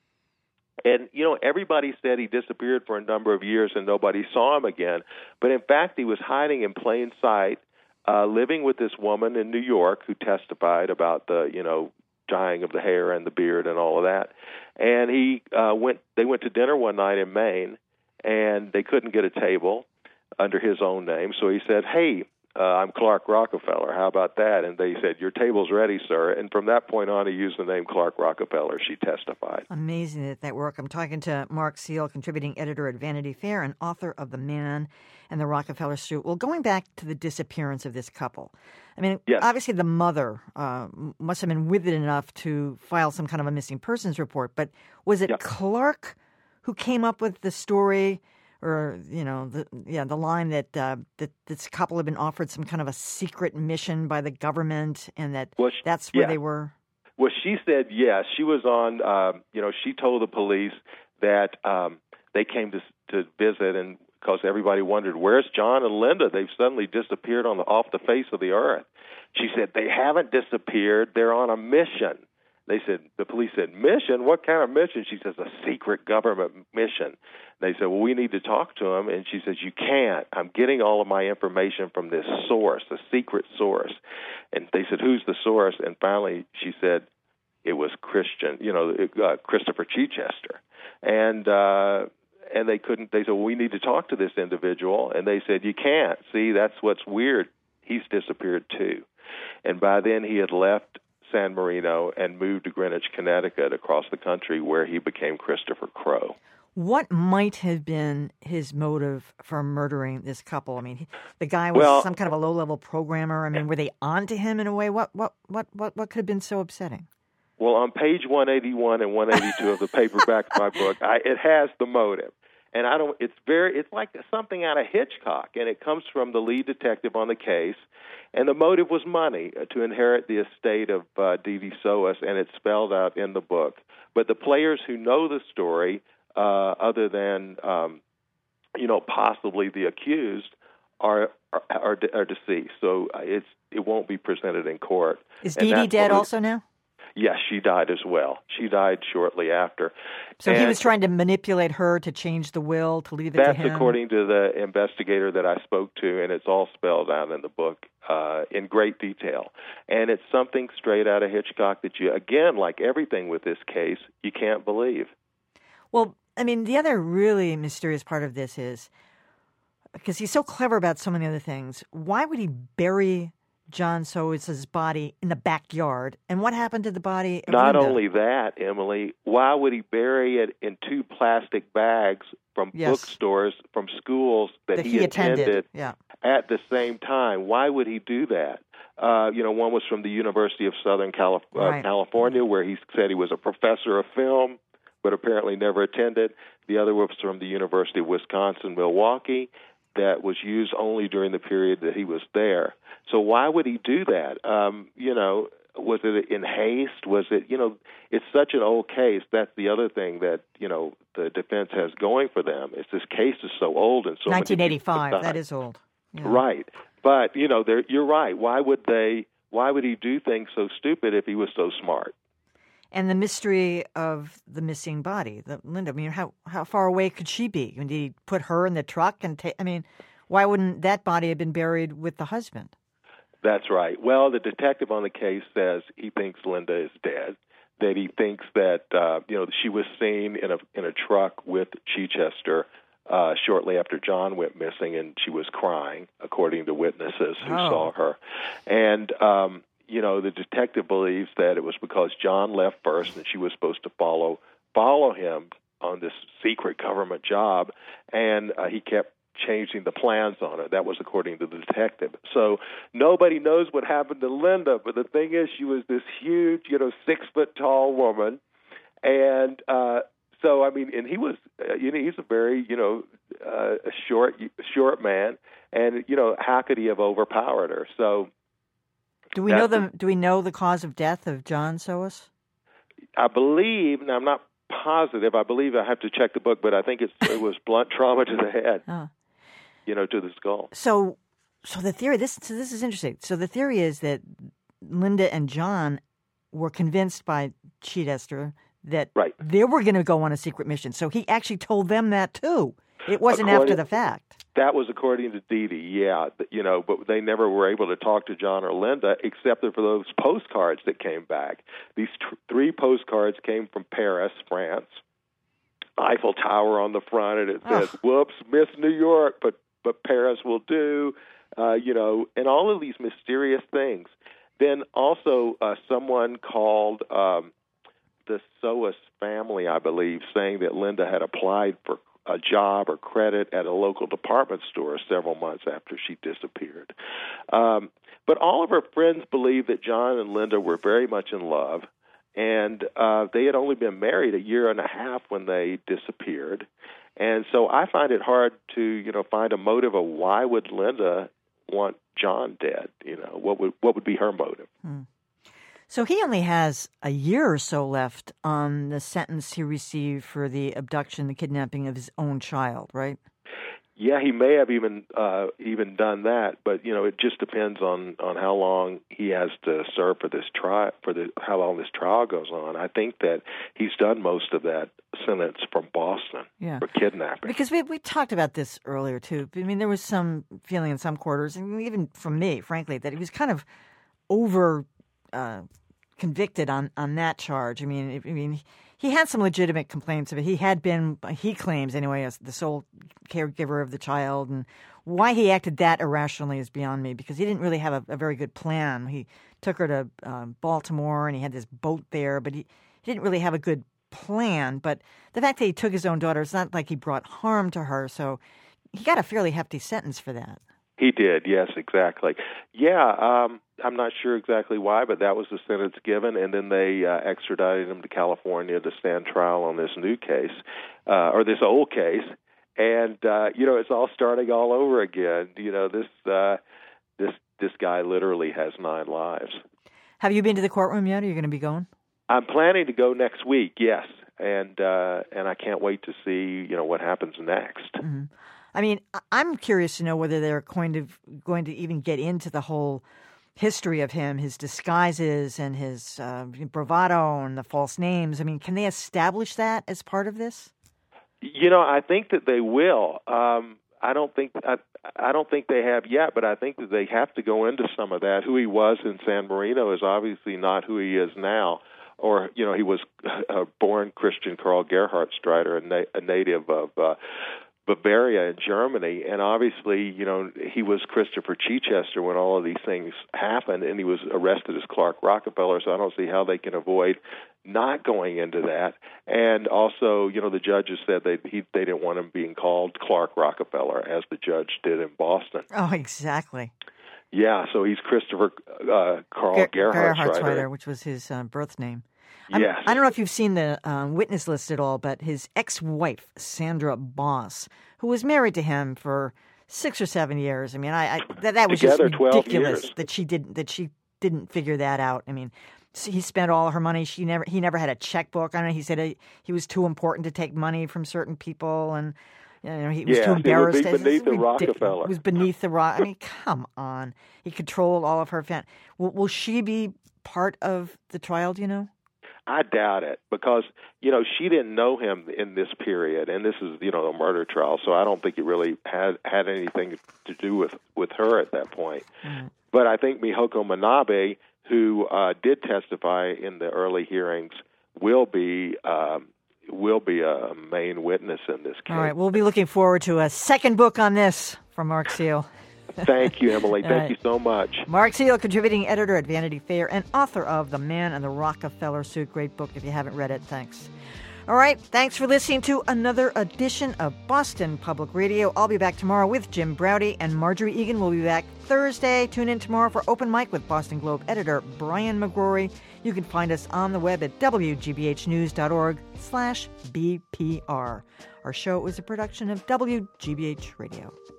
And, you know, everybody said he disappeared for a number of years and nobody saw him again. But, in fact, he was hiding in plain sight, uh, living with this woman in New York who testified about the, you know, dyeing of the hair and the beard and all of that. And he uh, went. They went to dinner one night in Maine, and they couldn't get a table under his own name. So he said, hey, uh, I'm Clark Rockefeller. How about that? And they said, your table's ready, sir. And from that point on, he used the name Clark Rockefeller, she testified. Amazing that that work. I'm talking to Mark Seal, contributing editor at Vanity Fair and author of The Man and the Rockefeller Suit. Well, going back to the disappearance of this couple, I mean, Yes. obviously the mother uh, must have been with it enough to file some kind of a missing persons report, but was it Yeah. Clark who came up with the story? Or, you know, the yeah, the line that uh, that this couple had been offered some kind of a secret mission by the government, and that Well, she- that's where yeah. they were. Well, she said yes. She was on, um, you know, she told the police that um, they came to to visit and because everybody wondered, where's John and Linda? They've suddenly disappeared on the, off the face of the earth. She said, they haven't disappeared. They're on a mission. They said, the police said, mission? What kind of mission? She says, a secret government mission. They said, well, we need to talk to him. And she says, you can't. I'm getting all of my information from this source, a secret source. And they said, who's the source? And finally she said, it was Christian, you know, uh, Christopher Chichester. And uh, and they couldn't, they said, well, we need to talk to this individual. And they said, you can't. See, that's what's weird. He's disappeared too. And by then he had left San Marino and moved to Greenwich, Connecticut, across the country, where he became Christopher Crowe. What might have been his motive for murdering this couple? I mean, he, the guy was well, some kind of a low-level programmer. I mean, were they on to him in a way? What, what, what, what, what could have been so upsetting? Well, on page one eighty-one and one eighty-two of the paperback of my book, I, it has the motive. And I don't. It's very. It's like something out of Hitchcock, and it comes from the lead detective on the case. And the motive was money, uh, to inherit the estate of uh, Dede Soas, and it's spelled out in the book. But the players who know the story, uh, other than um, you know possibly the accused, are are, are, are deceased. So it's it won't be presented in court. Is Dede dead also now? Yes, she died as well. She died shortly after. So and he was trying to manipulate her to change the will, to leave it that's to him? That's according to the investigator that I spoke to, and it's all spelled out in the book uh, in great detail. And it's something straight out of Hitchcock that you, again, like everything with this case, you can't believe. Well, I mean, the other really mysterious part of this is, because he's so clever about so many other things, why would he bury John Soas' body in the backyard? And what happened to the body of Not Linda? only that, Emily, why would he bury it in two plastic bags from Yes. bookstores, from schools that, That he, he attended, attended yeah. at the same time? Why would he do that? Uh, you know, one was from the University of Southern Calif- uh, Right. California, where he said he was a professor of film, but apparently never attended. The other was from the University of Wisconsin-Milwaukee, that was used only during the period that he was there. So why would he do that? Um, you know, was it in haste? Was it, you know, it's such an old case. That's the other thing that, you know, the defense has going for them. Is this case is so old and so nineteen eighty-five, many people died. that is old. Yeah. Right. But, you know, you're right. Why would they, why would he do things so stupid if he was so smart? And the mystery of the missing body, the Linda. I mean, how how far away could she be? Did he put her in the truck and take? I mean, why wouldn't that body have been buried with the husband? That's right. Well, the detective on the case says he thinks Linda is dead. That he thinks that uh, you know she was seen in a in a truck with Chichester uh, shortly after John went missing, and she was crying, according to witnesses who Oh. saw her. And um, you know, the detective believes that it was because John left first, and she was supposed to follow follow him on this secret government job, and uh, he kept changing the plans on it. That was according to the detective. So nobody knows what happened to Linda, but the thing is, she was this huge, you know, six foot tall woman, and uh, so I mean, and he was, uh, you know, he's a very, you know, uh, a short, short man, and you know, how could he have overpowered her? So. Do we know the Do we know the cause of death of John Soas? I believe, and I'm not positive. I believe I have to check the book, but I think it's, it was blunt trauma to the head. Oh. You know, to the skull. So, so the theory. This so this is interesting. So the theory is that Linda and John were convinced by Chichester that right. they were going to go on a secret mission. So he actually told them that too. It wasn't According, after the fact. That was according to Dede, yeah. You know, but they never were able to talk to John or Linda except for those postcards that came back. These tr- three postcards came from Paris, France. Eiffel Tower on the front, and it says, oh. "Whoops, miss New York, but but Paris will do." Uh, you know, and all of these mysterious things. Then also, uh, someone called um, the Soas family, I believe, saying that Linda had applied for a job or credit at a local department store several months after she disappeared. Um, but all of her friends believe that John and Linda were very much in love, and uh, they had only been married a year and a half when they disappeared. And so I find it hard to, you know, find a motive of why would Linda want John dead? You know, what would what would be her motive? Hmm. So he only has a year or so left on the sentence he received for the abduction, the kidnapping of his own child, right? Yeah, he may have even uh, even done that, but you know, it just depends on, on how long he has to serve for this trial, for the how long this trial goes on. I think that he's done most of that sentence from Boston yeah. for kidnapping. Because we we talked about this earlier too. I mean, there was some feeling in some quarters, and even from me, frankly, that he was kind of over uh, convicted on, on that charge. I mean, I mean. He had some legitimate complaints of it. He had been, he claims anyway, as the sole caregiver of the child. And why he acted that irrationally is beyond me, because he didn't really have a, a very good plan. He took her to um, Baltimore, and he had this boat there, but he, he didn't really have a good plan. But the fact that he took his own daughter, it's not like he brought harm to her. So he got a fairly hefty sentence for that. He did, yes, exactly. Yeah, um, I'm not sure exactly why, but that was the sentence given, and then they uh, extradited him to California to stand trial on this new case, uh, or this old case, and uh, you know, it's all starting all over again. You know, this uh, this this guy literally has nine lives. Have you been to the courtroom yet? Are you going to be going? I'm planning to go next week, yes, and uh, and I can't wait to see you know what happens next. Mm-hmm. I mean, I'm curious to know whether they're going to going to even get into the whole history of him, his disguises and his uh, bravado and the false names. I mean, can they establish that as part of this? You know, I think that they will. Um, I don't think I, I don't think they have yet, but I think that they have to go into some of that. Who he was in San Marino is obviously not who he is now. Or, you know, he was a born Christian Karl Gerhard Strider, a, na- a native of uh, Bavaria in Germany, and obviously, you know, he was Christopher Chichester when all of these things happened, and he was arrested as Clark Rockefeller, so I don't see how they can avoid not going into that. And also, you know, the judges said they he, they didn't want him being called Clark Rockefeller, as the judge did in Boston. Oh, exactly. Yeah, so he's Christopher uh, Karl Ger- Gerhard Gerhard Strider, Strider, which was his uh, birth name. I'm, yes. I don't know if you've seen the uh, witness list at all, but his ex-wife, Sandra Boss, who was married to him for six or seven years. I mean, I, I that, that was Together, just twelve ridiculous years. that she didn't that she didn't figure that out. I mean, he spent all her money. She never he never had a checkbook. I don't know. He said he, he was too important to take money from certain people, and you know he was yeah, too embarrassed. It would be beneath the Rockefeller. It was beneath the rock. I mean, come on. He controlled all of her family. Will, will she be part of the trial? Do you know? I doubt it, because, you know, she didn't know him in this period, and this is, you know, a murder trial, so I don't think it really had, had anything to do with, with her at that point. Mm-hmm. But I think Mihoko Manabe, who uh, did testify in the early hearings, will be um, will be a main witness in this case. All right, we'll be looking forward to a second book on this from Mark Seal. Thank you, Emily. Thank right. you so much. Mark Seal, contributing editor at Vanity Fair and author of The Man and the Rockefeller Suit. Great book. If you haven't read it, thanks. All right, thanks for listening to another edition of Boston Public Radio. I'll be back tomorrow with Jim Braude, and Marjorie Egan will be back Thursday. Tune in tomorrow for Open Mic with Boston Globe editor Brian McGrory. You can find us on the web at w g b h news dot org slash b p r. Our show is a production of W G B H Radio.